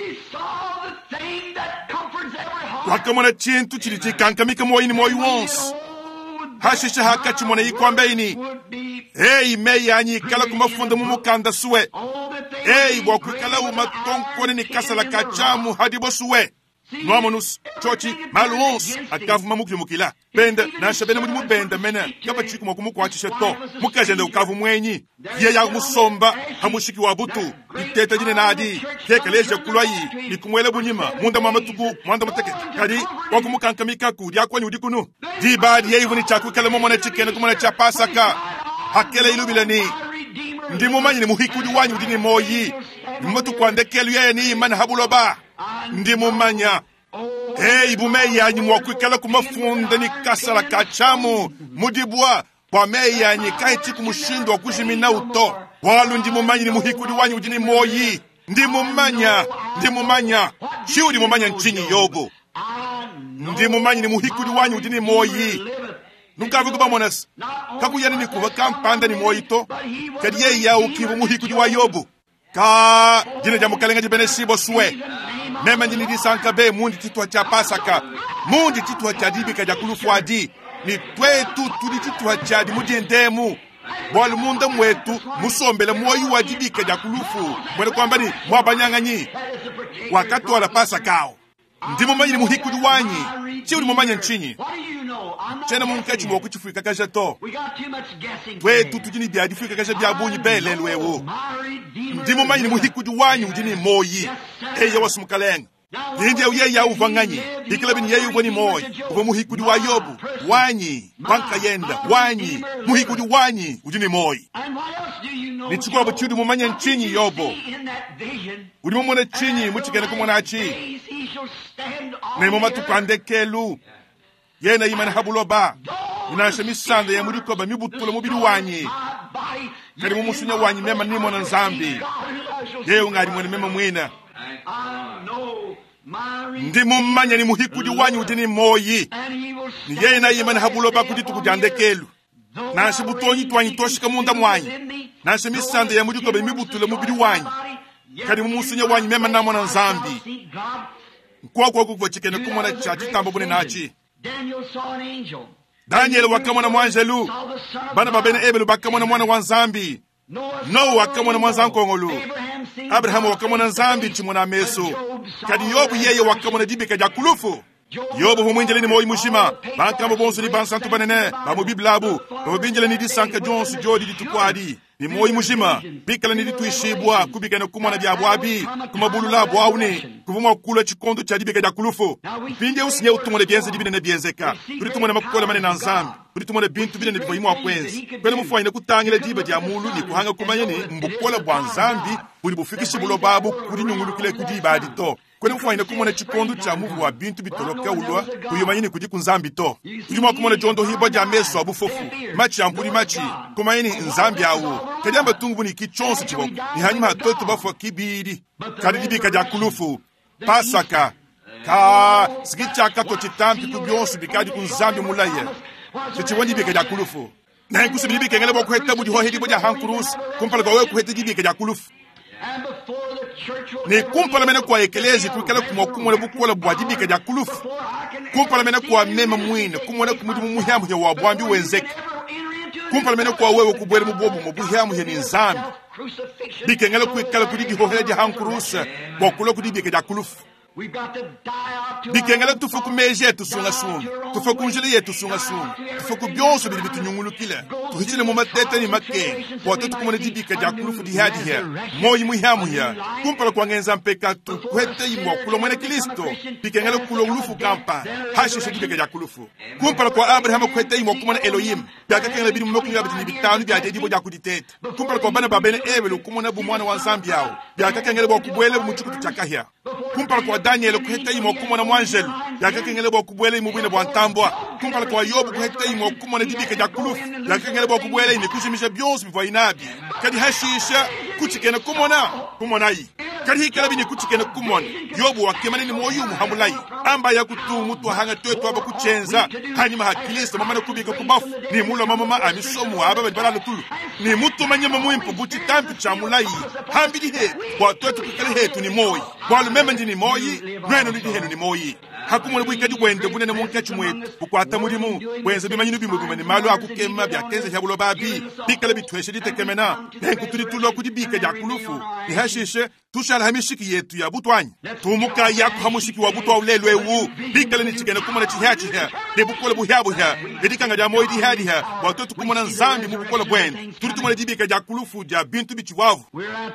wakamona chintu chilichikankamika moyini moyi wons hashisha hakachimona yikwambeini hey meyanyi kala kumafunda mumukanda suwe hey bwakukala umatonkone ni kasala kachamu hadibo suwe Noamonus, chochi, maluons, akavu mamukli mukila. Benda, na shabene mudimu benda mena, kaba chiku mwakumu kwa chisheto. Mukajende ukavu mwenyi. Ye ya musomba, hamushiki wabutu. Iteta jine nadi. Keka leja kulwayi. Nikumwele bunyima. Munda mamatuku, mwanda mateke. Kadi, wakumu kankamika ku, diakwa ni udikunu. Dibadi ye hivuni chaku kele momone chikene kumone chapasaka. Hakele ilubile ni. Ndimu manyi ni muhikudu wanyu udini moyi. Mwotu kwa ndekelu ye ni imani habuloba. Ndimu manya hey bumeyanyi mwakwikala kumafunda ni kasala kachamu mudibwa kwa meyanyi kaiti kumushindo wakujimina uto walu ndimu manyi ni muhikudi wanyu ujini moyi ndimu manya shiu ndimu manya nchini yobo ndimu manyi ni muhikudi wanyu ujini moyi nungavu kuba monas kakuyani ni kuwa kampanda ni moyi to kadi ye ya ukivu muhikudi wa yobo ka jine jamukalenga jibene sibo suwe mema njini disanka be mundi titwa cha pasaka mundi titwa cha dibika ja kulufuadi ni twetu tudi titwa cha di mudi ndemu bwali munda mwetu musombele mwoyi wa dibika ja kulufu mwele kwamba ni mwabanyanganyi wakati wala pasakao ndimo manyi ni muhikudu wanyi chi uli mumanya nchinyi chena munkechi mwoku chifuika kaja to twetu tujini biadi fuika kaja biabunyi bele lwewo ndimo manyi ni muhikudu wanyi ujini moyi eye wasumukalenga Nindi uye ya uvanganyi ikila bini yeye uvani moyi uva muhikudu wa yobu wanyi wanka yenda wanyi muhikudu wanyi ujini moyi nichukua buchudu mumanya nchinyi yobo udimu mwana chinyi muchikene kumwana achi na imoma tukandekelu yena imana habuloba unashe misanda ya murikoba mibutula mubiri wanyi kari mumusunya wanyi mema nimo na nzambi yeye ungari mwana mema mwina ndi mumanya ni muhikudi wanyi ujini moyi ni yeye na imana habuloba kujitu kujandekelu nashe butonyi twanyi toshika munda mwanyi nashe misanda ya murikoba mibutula mubiri wanyi kari mumusunya wanyi mema namo na nzambi kwa kukuwa chikene kumwana chachi tambo bune nachi Daniel wakamwana mwanjelu bana babene Ebelu bakamwana mwana wanzambi Noah wakamwana mwanzankongolu Abraham wakamwana nzambi chimwana meso kadi Yobu yeye wakamwana dibika ja kulufu Yobu humwinjele ni moyi mushima bankambo bonsu ni bansantu banene bamu biblabu bamu binjele ni disanka jonsu jodi ditukwadi ni moyi mushima bikala ni dituishibwa kubika na kumwana biabwabi kumabulula bwaune kuvuma kula chikondo cha dibika ja kulufu pinde usinye utumone bienze dibine ne bienzeka uritumone makukola mane na nzambi uritumone bintu bine ne bivoyimu akwenzi kwene mufwanyine kutangile diba dia mulu ni kuhanga kumanyeni mbukola bwa nzambi uri bufikishi bulo babu kuri nyungulukile kudiba adito kwene mufwanyine kumone chikondo cha muvu wa bintu bitoloka ulwa kuyumanyini kujiku nzambi to ujuma kumone jondo hibo dia meso abufofu machi ampuri machi kumanyini nzambi awu kajamba tungu ni kichonsi chiboko ni hanyuma hatoto bafu kibiri kadibika ja kulufu pasaka ka sikichaka to chitampi kubyonsu bikadi kunzambi mulaye chichiwandi bika ja kulufu na nkusubiri bika ngale boko heta budi ho hedi boja hankurus kumpala kwa wewe kuheta dibika ja kulufu ni kumpala mena kwa ekelezi kukala kumokumole bukola bwa dibika ja kulufu kumpala mena kwa mema mwine kumona kumudimu muhyamu ya wabwambi wenzeke kumpala mena kwa wewe kubwele mubobu mubuhyamu ya nzambi bika ngale kuikala kudigi ho hedi hankurus kwa kula kudibika ja kulufu bikengela tufuku meje yetu sunga-sunga, tufuku njele yetu sunga-sunga, tufuku byonso bili bitunyungulukile, tuhichile mu matete ni make, bote tukumone dibika jakulufu dihadiha, moyi muhiamuhia, kumpala kwa ngenza mpeka tu, kuhete imo kulo mwene Kristo, bikengela kulo ulufu kampa, hashishe dibika jakulufu, kumpala kwa Abraham kuhete imo kumone Elohim, biaka kengela bili mmoku ya bitini bitanu biade dibo jakuditete, kumpala kwa bana babene Ebelu kumone bumwana wa Zambi yao, biaka kengela bokubwele muchuku tuchakahia, kumpala kwa Daniel kuhete imo kumone mwanjelu, biaka kengela bokubwele imubwine bwa ntambwa, kumpala kwa Yobu kuhete imo kumone dibika jakulufu, biaka kengela bokubwele imikuzimisha byonso bivwa inabi, kadi hashisha kuchikena kumonayi, kadi hikala bini kuchikena kumona, Yobu wakemane ni moyu muhamulai, amba ya kutumu tuhanga twetu haba kuchenza, hanyuma hakilista mamana kubika kubafu, ni mula mama amisomu haba badibala tulu, ni mutu manyama muimpu guchi tampi chamulai, hambidi he, kwa twetu kukali hetu ni moyi, kwa lumema ndi ni moyi, nweno lidi henu ni moyi. Hakumone bwikadi wende bunene munkechu mwetu, kukwata mulimu, wenze bimanyinu bimugumani malu akukema byakenze hyabulo babi, bikala bitweshe ditekemena, nengu tuli tulo kudibika jakulufu, ihashishe, tushala hamishiki yetu ya butwanyi, tumuka yaku hamushiki wa butwa ulelwe wu, bikala ni chikene kumona chihachiha, nebukole buhabuha, edikanga jamoyi dihadiha, watotu kumona nzambi mubukole bwene, tuli tumone dibika jakulufu ja bintu bichiwavu,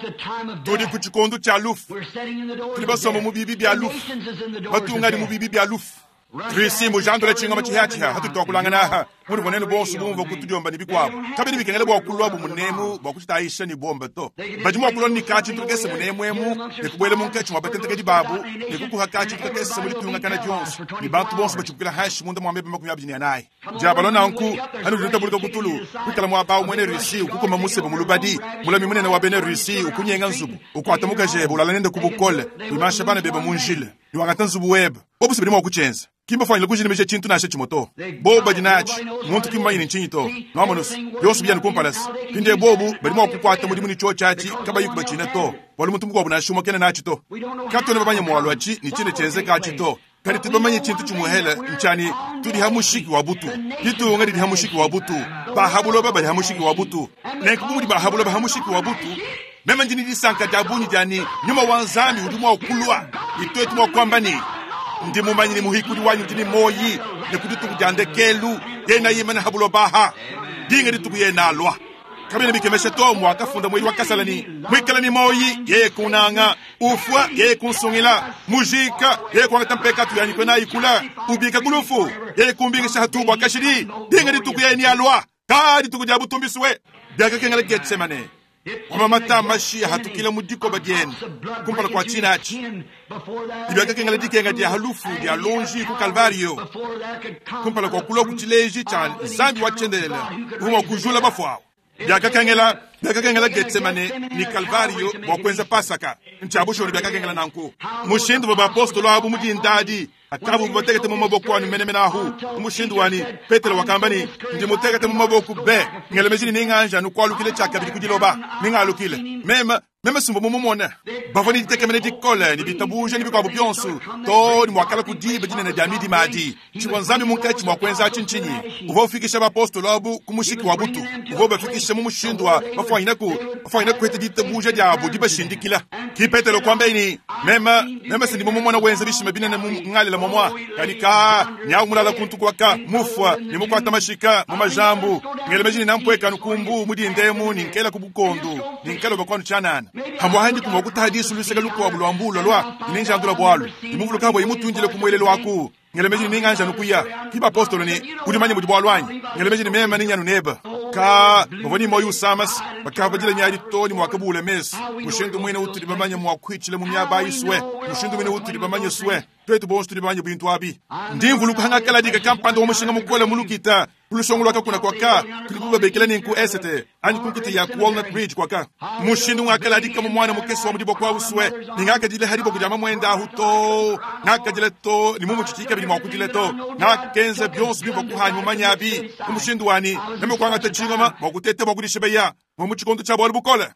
tuli kuchikondu cha lufu, tuli basoma mubibi bya lufu, batungari mubibi bya lufu, Trisi mujandole chinga machihachiha hatu tokulanganaha muri bonene bonsu bumva kutudyomba nibikwabo kabiri bikengele bwakulwa bu munemu bwakuchitaisha ni bomba to bajimu wakulwa ni kachi tukese munemwemu nikubwele munkechu mwabatente kedi babu nikukuha kachi tukese muri tunga kana jonsu ni bantu bonsu bachukila hashi munda mwamebe makunyabijini yanayi jabalona anku hanu dunta bulika kutulu kukala mwabao mwene risi ukukoma musebe mulubadi mulami munene wa bene risi ukunyenga nzubu ukwatamuka jebe ulalanende kubukole imasha bana bebe munjile ni wakata nzubu webe obusi bidi mwakuchenza kimba fanyile kujinimisha chintu nashe chimoto boba jinachi muntu kimanyine nchinito nomanus yosu byani kumpalas pinde bobu badi mwakukwata muri muni cho chachi kaba yukuba chinato wali muntu mukwa bunashuma kene nachito katone babanye mwalo achi ni chine chenze kachito kali tibamanye chintu chumuhela nchani tudi hamushiki wabutu kitu ngadi hamushiki wabutu ba habulo baba hamushiki wabutu na kubudi ba habulo ba hamushiki wabutu mema njini disanka jabuni jani nyuma wanzami udumwa okulwa itoetu mwa kwambani ndi mumanyini muhikudi wanyu ndini moyi nekuti tukujande kelu yena yimena habulo baha dinga di tukuyena alwa kabine bikemeshe to mwakafunda mwili wakasalani mwikala ni moyi yeye kunanga ufwa yeye kunsungila mujika yeye kwa tampeka tu yani kwena ikula ubika kulufu yeye kumbinga shahatu wakashiri dinga di tukuyena alwa kadi tukujabu tumbiswe byaka kengala getsemane wamamata mashi hatukila mudiko badien kumpala kwa chinachi ibaka kengala dikenga dia halufu dia lonji ku Calvario kumpala kwa kulo kuchileji cha zambi wachendela uma kujula bafwao byaka kengala getsemane ni Calvario wakwenza Pasaka nchabusho byaka kengala nanku mushindu baba apostolo abu mujindadi akabu botegete mu maboko wanu menemenahu umushindu wani Petero wakambani ndi mutegete mu maboko be ngelemejini ninganja nukwalukile chaka bikujiloba ningalukile mema simbo mumona bavoni tekemene dikole ni bitabuje ni bikwabu byonsu to ni mwakala kudiba jina na jamidi madi chiwanzami munkachi mwakwenza chinchinyi uvofikisha apostolo abu kumushiki wabutu uvobafikisha mu mushindwa bafanyina kwete ditabuje jabu dibashindikila ki Petero kwambeni mema sindi mumona wenza bishima binene ngalila momwa kadika nyawu mulala kuntu kwaka mufwa ni mukwata mashika mu majambu ngelemejini nampweka nukumbu mudindemu ninkela kubukondo ninkela bakwanu chanana hambo handi kumwa kutahadisu lusega lukwa bulwambulo lwa ninja ndula bwalu imuvulu kabo imutunjile kumwelelo waku ngelemeji ninganja nukuya kiba apostolo ni ulimanye mu bwalwanyi ngelemeji ni mema ninya nuneba ka bavoni moyu samas bakava jile nyari toni mwakabule mes mushindu mwene utuli bamanye mwakwitchile mu myaba yiswe mushindu mwene utuli bamanye swe twetu bonstu libanye bintu abi ndimvulu kuhanga kala diga kampando omushinga mukole mulukita kulusongolo akakuna kwaka kulibuba bekela ninku esete ani kunkiti ya Walnut Ridge kwaka mushindu ngakala dika mu mwana mukesi wa mudibo kwa uswe ningaka dile haribo kujama mwenda huto ngaka dile to ni mumu chichika bili mwakutile to ngakenze byonsu bibo kuhanyu manyabi umushindu wani neme kwanga techingoma mwakutete mwakudishibeya mumuchikondo cha bwali bukola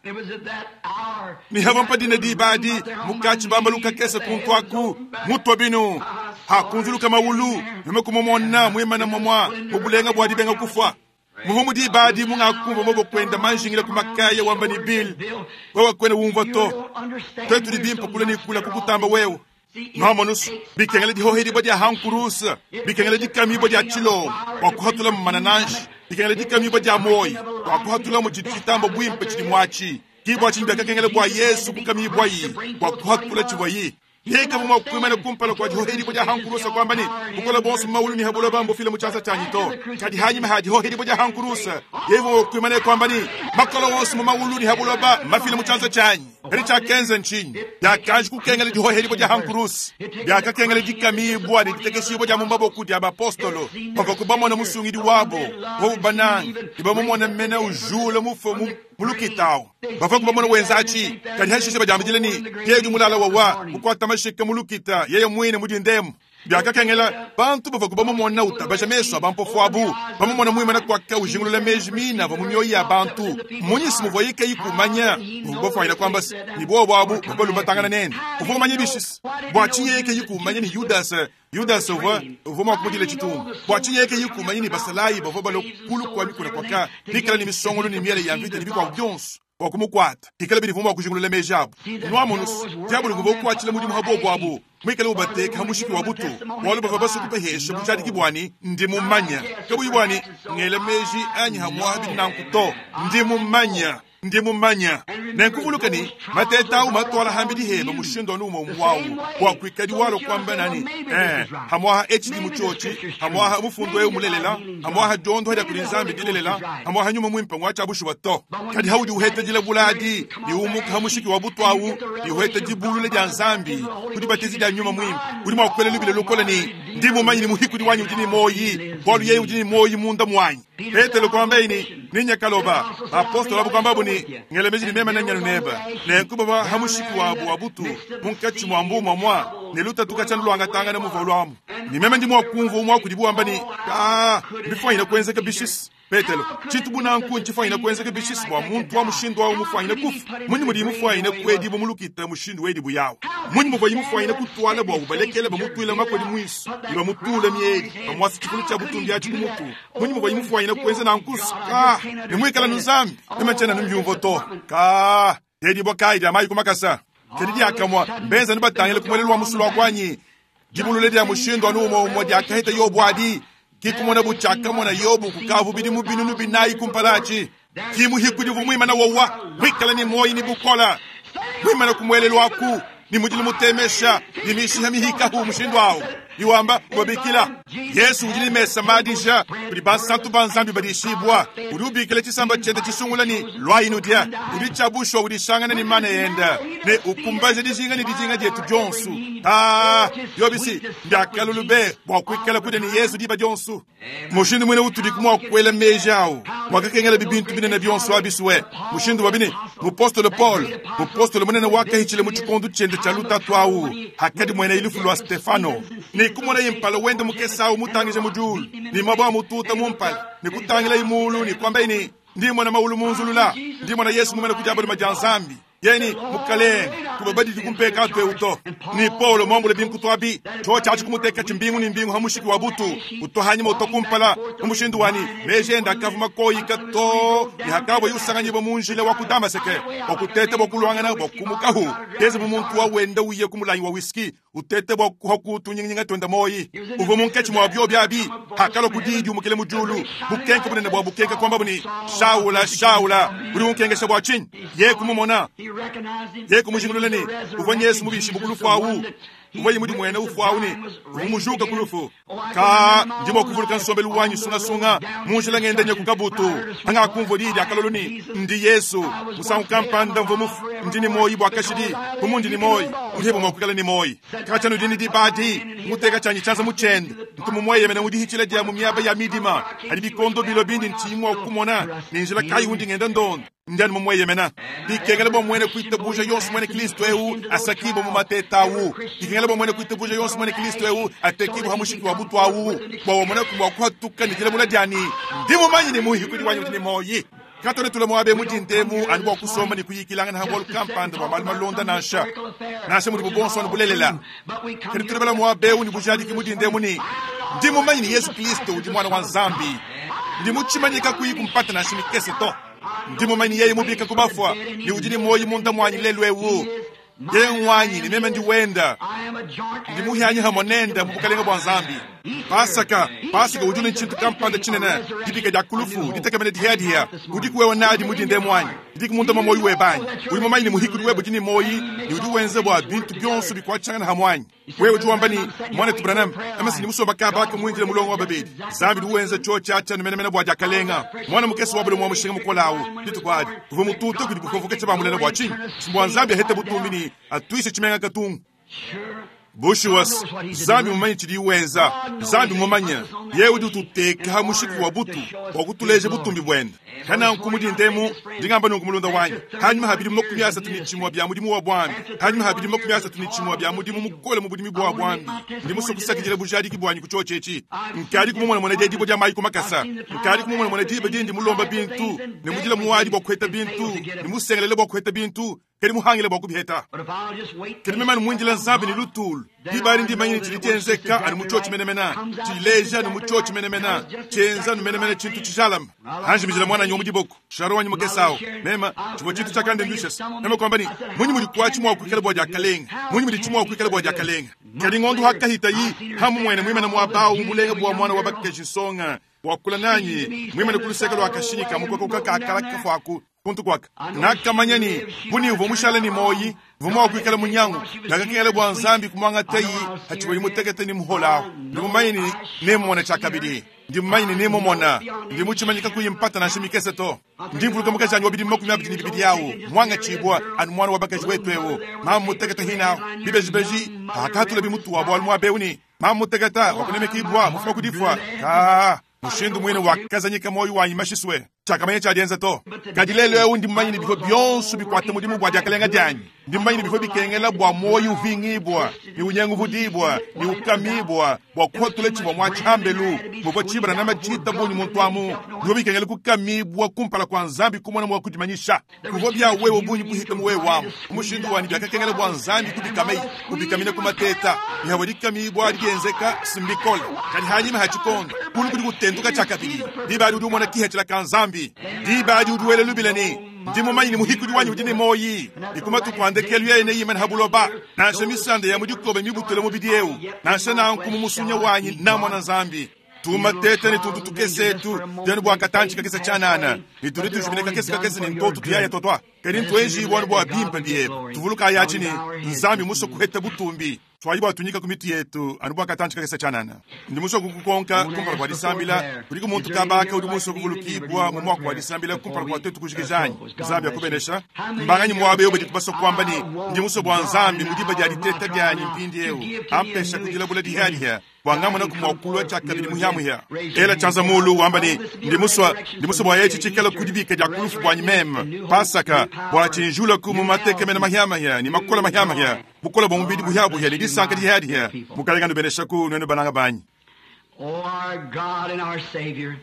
ni havampa dine di badi mukachi bambaluka kese kuntwaku mutwa binu hakunzuluka mawulu neme kumomona mwemana momwa mubulenga bwadi benga kufa muhumu di badi munga kumva mobo kwenda manjingira kumakaya wamba ni bil wewe kwena wumva to twetu di bimpa kule ni kula kukutamba wewe Nomonus, bikengele di hohedi bodi hankurus, bikengele di kami bodi achilo, wakuhatula mananansh, bikengele di kami bodi amoy, wakuhatula mujititambo buimpe chidi mwachi, kibo chimbi akakengele bwa Yesu kukami bwayi, wakuhatula chiwayi. Heka mwa kumena kumpala kwa hohedi bodi hankurusa kwamba ni bukola bonsu mawulu ni habulo bambo file muchasa chanito, kadi hanyi mahaji hohedi bodi hankurusa, yevo kumena kwamba ni makola bonsu mawulu ni habulo ba mafile muchasa chanyi. Richa kenza nchini ya kanji kukengele di hohedi bodi hankurusa, ya kakengele di kami bwa ni kitekeshi bodi mumabo kudi aba apostolo, pako kubamo na musungi di wabo, wabu banang, ibamu mwana mena ujule mufomu mulukitao. Bafo kubamo na wenzachi, kadi hashi seba jamijile ni yeju mulala wawa, ukwata mashike mulukita, yeye mwine mudindemu. Biaka kengela bantu bava kubamo mwana utabaja meso abampo fwabu bamo mwana mwima na kwaka ujingulule mejmina bamu myoyi abantu munyisi muvoyike yikumanya mubofwa ina kwamba ni bo babu bolu batangana nene uvuga manye bishis bwachinye yake yikumanya ni Judas uvuma kumudile chitungu bwachinye yake yikumanya ni basalayi bavo balo kulu kwa mikuna kwaka nikala ni misongolo ni miele ya mvite ni bikwa ujonsu wakumukwata ikala biri vuma kujingulule mejabu nwamonus jabu lugubo kwa chile mudi muhabo bwabo mwikale ubateka hamushiki wabuto wale bava basu kupehesha buchadi kibwani ndimu manya kabu yibwani ngele meji anyi hamwabi nankuto ndimu manya na nkuvulukani mateta umatwala hambidi hema mushindo numo mwawu kwa kwikadi walo kwamba nani hamwaha HD muchochi hamwaha mufundo ye mulelela hamwaha jondo hada kulinzambi dilelela hamwaha nyuma mwimpa mwacha bushu bato kadi haudi uhete jile buladi ni umuka hamushiki wabuto awu ni uhete jibulu le janzambi kudi batizi ja nyuma mwimpa kudi mwakwele libile lukola ni ndimu manyi ni muhiku di wanyi ujini moyi bolu ye ujini moyi munda mwanyi Petelo kwamba ini ninya kaloba apostolo abu kwamba buni ngelemeji ni mema nanya neba na nkuba hamushiki wa abutu munkachi mwambu mwa neluta tukachanulu angatanga na muvolwamu ni mema ndi mwa kumvu mwa kudibu ambani bifo ina kwenzeka bishis Petelo chitubuna nku nchifa ina kwenzeka bishis bwa muntu wa mushindo wa mufa ina kufu munyi muri mufa ina kwedibu mulukita mushindo wedi yawo munyi mufa mufa ina kutwala bwa ubalekele ba mutwile makodi mwisi iba mutule miedi amwasi chikulu cha butundi achi kumutu munyi mufa ina kwenze na nkusu ni mwikala nuzambi nemachena numvyumvo to dedi bokaidi amayi kumakasa kedidi akamwa benza nibatangele kumwelelwa musulu wakwanyi jibululedi ya mushindo anumo umodi akahita yobwadi kikumona buchaka mona yobu kukavu bidi mubinu nubinayi kumpalachi kimu hikudivu mwima na wawa mwikala ni moyi ni bukola mwima na kumwelelwa ku ni mujili mutemesha ni mishi hamihika huu mushindo wao iwamba wabikila Yesu ujili mesa madisha uri basantu banzambi badishibwa uri ubikile chisamba chende chisungula ni lwa inudia uri chabusho uri shangana ni mane yenda ne ukumbaje dijinga jetu jonsu yobisi ndakalulube wakwikala kude ni Yesu diba jonsu mushindu mwene utudi kumwa kwele mejao wakakengele bibintu bine na bionsu abiswe mushindu wabine mupostole Paul mupostole mwene waka hichile muchikondu chende chaluta tuau hakadi mwene ilifu lwa Stefano ni kumona yimpala wende mukesao mutangije mujulu ni mabwa mututa mumpala ni kutangila imulu ni kwamba ini ndimo na maulu munzulula ndimo na Yesu mwene kujabali majanzambi yeni mukaleng kubabadi kumpeka atwe uto ni Paulo mwambule binku twabi chocha achi kumuteka chimbingu ni mbingu hamushiki wabutu utohanyima utokumpala umushindu wani mejenda kavuma koyi kato ni hakabo yusanganye bomunjile wakudama seke wakutete bokulwangana bokumukahu teze bumuntu wa wenda uye kumulanyi wa whisky utete bokuhakutu nyinginga twenda moyi uvo munkechi mwabyo byabi hakalo kudidi umukele mujulu bukenke bunene bwa bukenke kwamba buni shaula buri munkengesha bwa chin ye kumumona ye kumujinguleni uvonye Yesu mubishi bukulufu awu uvoye mudi mwene ufu awu ni umujuka kulufu ndimo kuvulika nsombe luwanyi sunga munjila ngende nye kukabutu anga kumvo didi akaloluni ndi Yesu musangu kampanda mvomufu ndini moyi bwakashidi kumundi ni moyi urhebo mwakukala ni moyi kachanu dini di badi muteka chanyi chanza muchende ntumu moye mena mudi hichile dia mumiyaba ya midima hadi bikondo bilo bindi ntimu wa kumona ninjila kayi hundi ngenda ndondo ndani mumweye mena ikengele bo mwene kuita buja yonsu mwene Kristo eu asakibo mumateta wu ikengele bo mwene kuita buja yonsu mwene Kristo eu atekibo hamushiki wabutu awu bo mwene kuwatuka nikile mula jani ndimo manyi ni muhikudi wanyu ni moyi katore tule mwabe mujintemu anbo kusoma ni kuyikilanga na bol kampanda ba malma londa nasha muri bubonso bulelela katore bala mwabe uni bujadi kimujintemu ni ndimo manyi ni Yesu Kristo udi mwana wa Nzambi ndimo chimanyika kuyikumpata na shimikese to ndimo mani yeye mubika kubafwa ni ujini moyi munda mwanyi lelwewu yenwanyi ni meme ndiwenda ndimuhyanyi hamonenda mubukalenga bwa nzambi pasaka ujune nchintu kampanda chinene dipika jakulufu ditekemene dihadiya udikuwewa nadi mudinde mwanyi dikimundu mamoyi webanyi uli mamanyi ni muhikudi webu jini moyi ni ujuwenze bwa bintu byonsu bikwachangana hamwanyi wewe ujuwambani mwane tubranam amasi ni musomba kabaka mwinjile mulongo wa babedi zambi duwenze cho chacha ni menemene bwa jakalenga mwana mukesi wabule mwa mushinga mukolawu ditu kwadi kufu mututo kudi bukofuke chaba mulene bwa chini simbuwa nzambi hete butumbini atuise chimenga katungu Bushuwas, zambi mumanyi chidi wenza, zambi mumanya, yewe tuteka hamushiki wa butu, wakutuleje butumbi bwenda. Kana nkumudi ndemu, ndingamba nungumulunda wanyi. Hanyuma habidi mnokumyasa tunichimwa bya mudimu wa bwambi. Hanyuma habidi mnokumyasa tunichimwa bya mudimu mukole mubudimi bwa bwambi. Ndimuso kusakijile bujadi kibwanyi kuchochechi. Nkari kumumona mwana dibo ja mayi kumakasa. Nkari kumumona mwana dibo ndi mulomba bintu. Nimujila muwadi bwa kweta bintu. Nimusengelele bwa kweta bintu. Keri muhangile bwa kubiheta. Keri memani mwinjila nzambi ni lutul. Dibari ndi manyini chilitenzeka ani muchochi menemena. Chileja ni muchochi menemena. Chenza ni menemena chintu chishalam. Hanji mijila mwana nyomu diboko. Sharowa nyumoke sao. Mema, chumo chintu chakande ndushes. Mema kwa mbani, mwini mudi kwa chumwa kukele bwa jakalenga. Mwini mudi chumwa kukele bwa jakalenga. Keri ngondu haka hita yi, hamu mwene mwima na mwabao umulenga bwa mwana wabaki kisonga. Wakula nanyi, mwima ni kulusekalo wakashinika, mkwako kaka akalaka faku. Puntu kwaka. Nakamanyani, puni uvomushale ni moyi, vumwa kuikala munyangu, nakakingale bwa nzambi kumwanga tayi, hachiwali mutekete ni muholao. Ndimumayini nemo mwana chakabidi. Ndimumayini nemo mwana. Ndimuchimanyika kuyimpata na shimikese to. Ndimvuluka mukachanyi wabidi mokumi abidi nibidi yawo. Mwanga chibwa, anu mwana wabakaji wetuewo. Mamu mutekete hinao. Bibeji, hakatule bimutu wabo almwa beuni. Mamu muteketa, wakunemekibwa, mufuma kudifwa. Mushindu mwene wakazanyika moyo wa imashiswe. Chakamanye chadienza to. Kadilele undi mmanyi ni bifo byonsu bikwate mudimu bwa jakalenga janyi. Ndi mmanyi ni bifo bikengela bwa moyo uvingibwa. Ni unyangu vudibwa. Ni ukamibwa. Bwa kuhotulechi bwa mwachambelu. Bwa chibra na majita mbonyi mtuamu. Bwa bikengela kukamibwa kumpala kwa nzambi kumwana mwa kujimanyisha. Kubobya wewe bunyi kuhita mwe wamu. Mushindu wani byaka kengela bwa nzambi kubikamei. Kubikamina kumateta. Ni hawadikamibwa digenzeka simbikola. Kadi hanyima hachikonda. Kuli kudi kutenduka chakabili. Dibadi udu mwana kihechila kanzambi. Dibadi uduwele lubilani. Ndimu manyi ni muhikudi wanyi udini moyi. Ikumatu kwande kelu ya ene yimen habuloba. Nanshe misande ya mudikobe mibutule mubidiyeu. Nanshe na ankumu musunya wanyi na mwana nzambi. Tumatete ni tuntutuke setu. Denu bwa katanchi kakisa chanana. Ituritu jumine kakisa ni ntotu tuyaya totwa. Kani ntuenji wanu bwa bimpa ndiye. Tuvuluka ayachini. Nzambi muso kuhete butumbi. Twayiba tunyika kumiti yetu anubwa katanchi kakisa chanana. Ndi muso kukukonka kumpala kwa disambila. Kuliku muntu kabaka udi muso kuvulukibwa mumwa kwa disambila kumpala kwa tetu kujikijanyi. Nzambi ya kubenesha. Mbanganyi mwabe ube dikubaso kwambani. Ndi muso bwa nzambi mudiba jadi teta janyi mpindi yewu. Ampesha kujila bula dihadiya. Wangama na kumwakulwa chakabili muhiamuhia. Ela chanza mulu wambani. Ndi muso bwa yechi chikala kudibika jakulufu bwa nyimem. Pasaka bwa chinjula kumumate mena mahiamahia. Ni makola mahiamahia. Bukola bwa mbidi buhiabuhia. Ni disanka dihadiya. Mukalenga nubeneshaku nwenu bananga banyi. Oh, our God and our Savior.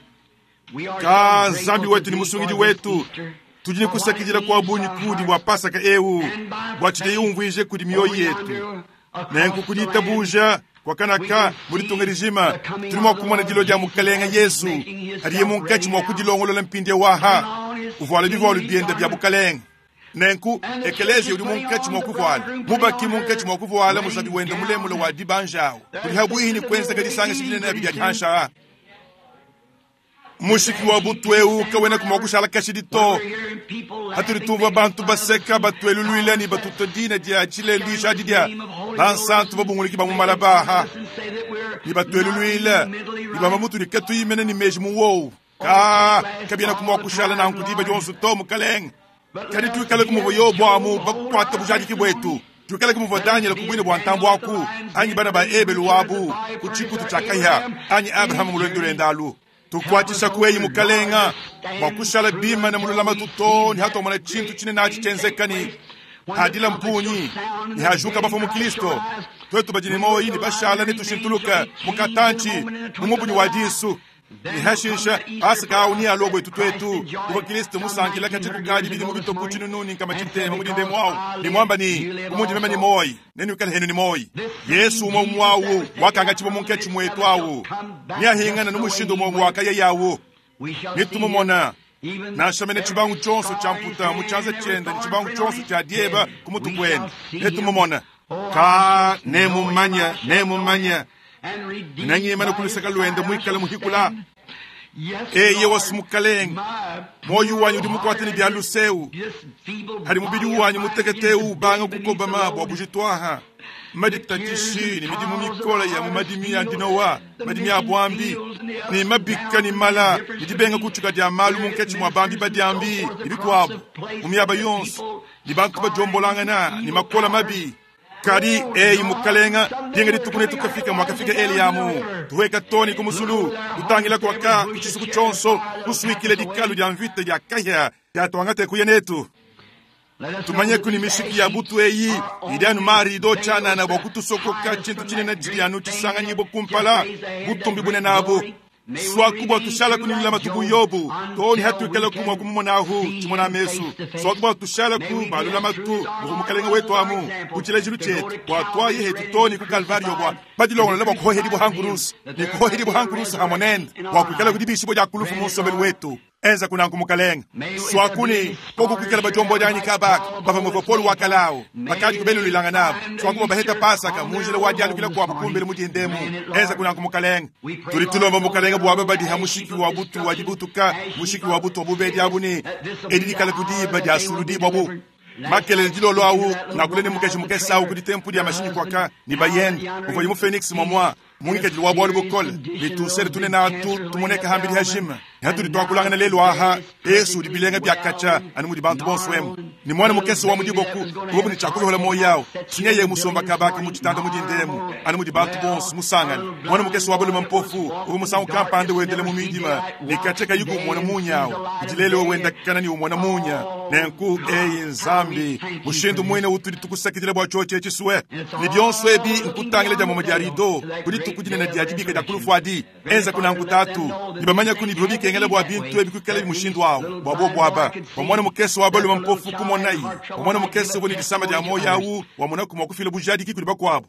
Ka zambi wetu ni musungiji wetu. Tujini kusakijira kwa bunyi kudi wa pasaka ewu. Wachite yungwije kudi miyoyi yetu. Na yanku kudita buja. Kwa kanaka muritunga rijima tulimo kumana dilo ja mukalenga Yesu hadiye munkachi mwa kudilongolo lempinde waha uvala bivolo biende bya bukalenga nenku ekelezi udi munkachi mwa kuvala mubaki munkachi mwa kuvala musabi wende mulemulo wa dibanjao kuli habu hini kwenza kadisanga sibine na bidya hansha mushiki wa butweu kawena kumakushala kashidito haturi tuva bantu baseka batwelu luilani batutodina dia chile lisha dia bansantu babunguliki bamumalabaha ni batwelu luila ni bamamutu ni katu imene ni meji muwo kabina kumakushala na nkudiba jonsu tomu kaleng kadi tuikale kumuvoyo bwamu bakwata bujaji kibwetu tuikale kumuvo Daniel kubwine bwantambu waku anyi bana ba ebelu wabu kuchikutu chakaya anyi Abraham mulendule ndalu tukwatisha kuweyi mukalenga wakushala bima na mululama tutoni hato mwana chintu chine nachi chenzekani hadila mpunyi ni hajuka bafu mukilisto twetu bajini moyi ni bashala ni tushintuluka mukatanchi mumubunyi wadisu ni hashisha asika au ni alobo itutwetu uwa kilisto musankila kachiku kaji bidi mubito kuchinu nuni kama chitema mudinde mwao ni mwamba ni umundi mema ni moyi neni ukala henu ni moyi Yesu umo mwawu wakanga chibo munkechi mwetu awu ni ahingana numushindo mwa mwaka ya yawu nitumumona nashamene chibangu chonso cha mputa muchanza chenda ni chibangu chonso cha dieba kumutu kwenu netumumona ka nemumanya nanyemana kulisaka luende muikala muhikula eye wasumukaleng moyu wanyu ndi mukwatini bya luseu hari mubidi wanyu muteketeu banga kukoba mabo abujitwaha maditatishini midi mumikola ya mumadimi ya ndinowa madimi ya bwambi ni mabika ni mala midi benga kuchuka dia malu munkechi mwabambi badiambi ibikwabo umiyaba yonso ni bantu bajombolangana ni makola mabi kari mukalenga dinga ditukune tukafika mwakafika eliamu tuweka toni kumusulu utangila kwaka kuchisuku chonso kuswikile dikalu dia mvite dia kahya ya tuangate kuyenetu tumanye kuni mishiki ya butu idanu mari do chana na bokutu sokoka chintu chine na jirianu chisanga nyibo kumpala butu mbibune nabu swa kubwa tushala kunilila matubu yobu toni hatu kala kumwa kumona hu chimona mesu swa kubwa tushala kumba lula matu mukalenga wetu amu kuchile jiru chetu kwa twa yehe toni ku kalvario bwa badilongo laba ko hedi bo hangurusi ni ko hedi bo hangurusi hamonen kwa kukala kudibishi bo jakulufu musobel wetu enza kuna kumukalenga swa kuni poku kukala bajombo jani kabak baba mvopolo wakalao bakadi kubelu lilanga nabo swa kuma baheta pasaka munjile wajali kila kwa bukumbele mujindemu enza kuna kumukalenga tulitulomba mukalenga bwa baba di hamushiki wa butu wajibutuka mushiki wa butu obubedi abuni edidi kala kudiba dia suludi babu makele ndilo lwawu na kulene mukeshi sawu kuditempu dia mashini kwaka ni bayen uvoyimu Phoenix momwa munike dilwa bwa bukol bitusere tunena tumoneka hambiri hashima hatu ditwakulanga lelo aha Yesu dibilenga byakacha ani mudi bantu bonswemu ni mwana mukesi wa mudiboku ngobu ni chakulu hola moyao sinyeye musomba kabaki mutitanda mudindemu ani mudi bantu bons musanga mwana mukesi wa bulu mampofu ubu musangu kampande wendele mu midima nikacheka yuko mwana munyao dilele wenda kana ni mwana munya nenku nzambi mushindu mwene utudi tukusakidile bwa choche chiswe ni byonswe bi nkutangile jamo majarido kudi tukujine na diajibika jakulufuadi enza kuna nkutatu nibamanya kuni bibike ngele bwa bintu ebikukele mushindu wao bwabo bwaba omwana mukesi wa bulu mampofu kumonai omwana mukesi woni disamba ja moyawu wamona kumokufile bujadi kikuli bakwabo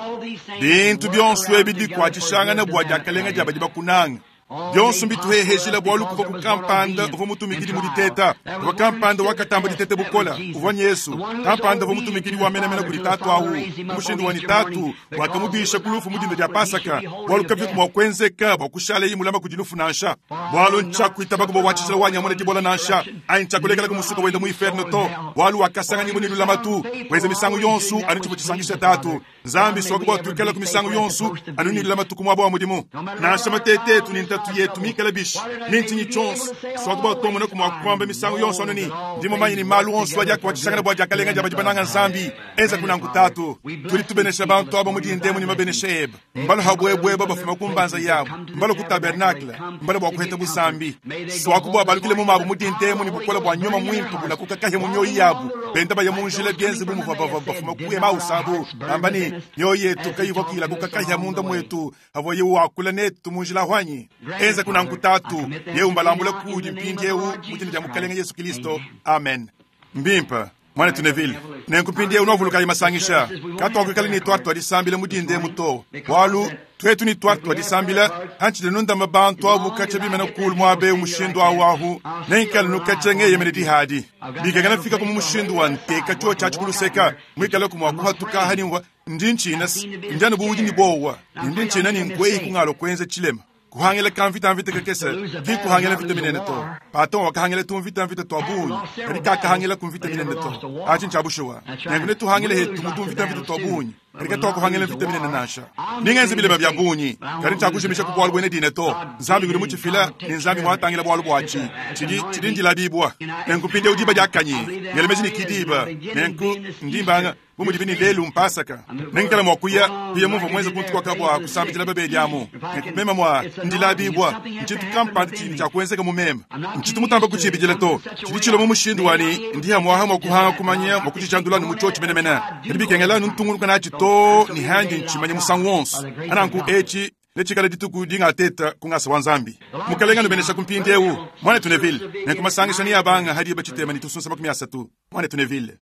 bintu byonswe bidi kwa chishanga na bwa jakalenga jabajiba kunanga byonso mbituhe hejila bwalu kuva kukampanda uva mutumikiri muditeta uva kampanda wakatamba ditete bukola uva Yesu kampanda uva mutumikiri wamenamena kuli tatu awu mushindu wani tatu wakamudisha kulufu mudindo dia Pasaka bwalu kaviku mwakwenzeka bwakushale yi mulamba kujilufu nansha bwalu nchaku itabaku bwachishila wanyamone jibola nansha ayi nchakulekala kumusuka wenda mu inferno to bwalu wakasanga nyimbo nilu lamatu weze misangu yonsu anu chipuchisangisha tatu zambi soku bwa tukela kumisangu yonsu anu nilu lamatu kumwabo wa mudimu nansha matete tuninta tuyetu mikala bish nintinyi chons swagba tomo na kuma kwamba misango yonso noni ndimo manyi ni malu onso waja kwa chisanga bwa jakalenga jaba jibananga zambi enza kuna nkutatu tuli tubenesha bantu abo mudi ndemo ni mabenesheb mbalo habwebwe baba fuma kumbanza yabo mbalo ku tabernacle mbalo bwa kuheta busambi swagba balukile mu mabu mudi ndemo ni bukola bwa nyoma mwimpu bula kukakahe munyoyi yabo benda ba yamunjile genzi bumu baba fuma kuye mausabu ambani nyoye tukayivo kila kukakahe munda mwetu avoye wakula netu munjila hwanyi enza kuna nkutatu ye umbalambula kudi mpindi yewu mutini ja mukalenga Yesu Kristo amen mbimpa mwana tunevile nenkupindi yewu novuluka imasangisha kato wakukali ni tuartu adisambile mudinde muto walu twetu ni tuartu adisambile hanchile nunda mabantu awu kache bimena kulu mwabe umushindu awahu nenkali nukache ngeye menedi hadi bikagana fika kumu mushindu wante kacho chachi kuluseka mwikala kumwakuha tukahani wa ndinchina njana buuji ni bowa ndinchina ni ngwei kungalo kwenze chilema kuhangele kamvita mvita kekese vi kuhangele vita minene to pato wakahangele tu mvita to abunyi kadi kakahangele kumvita minene to achin chabushuwa ngene tu hangele he tu mvita to abunyi kadi to kuhangele vita minene nasha ningenze bile babya abunyi kadi chakushimisha kubwala bwene dine to nzambi ngulu muchifila nzambi mwatangela bwalo bwachi chidi ndila bibwa nenkupinde udiba jakanyi ngelemeji nikidiba nenku ndimbanga bumudibini lelu mpasaka nenkala mwakuya biya mumva mweze kuntu kwa kabwa kusambitila bebe lyamu mema mwa ndilabibwa nchitu kampandi chini chakwenzeka mumema nchitu mutamba kuchibijile to chidichilo mumushindu wani ndiha mwahamwa kuhanga kumanya mwakuchichandula ni muchochi menemena ndibikengela nuntunguluka nachi to ni hangi nchimanya musangwonsu ananku echi lechikala dituku dinga teta kungasa wanzambi mukalenga nubenesha kumpindi ewu mwana tunevile nenkumasangisha ni abanga hadi bachitema ni tusunsa makumia satu mwana tunevile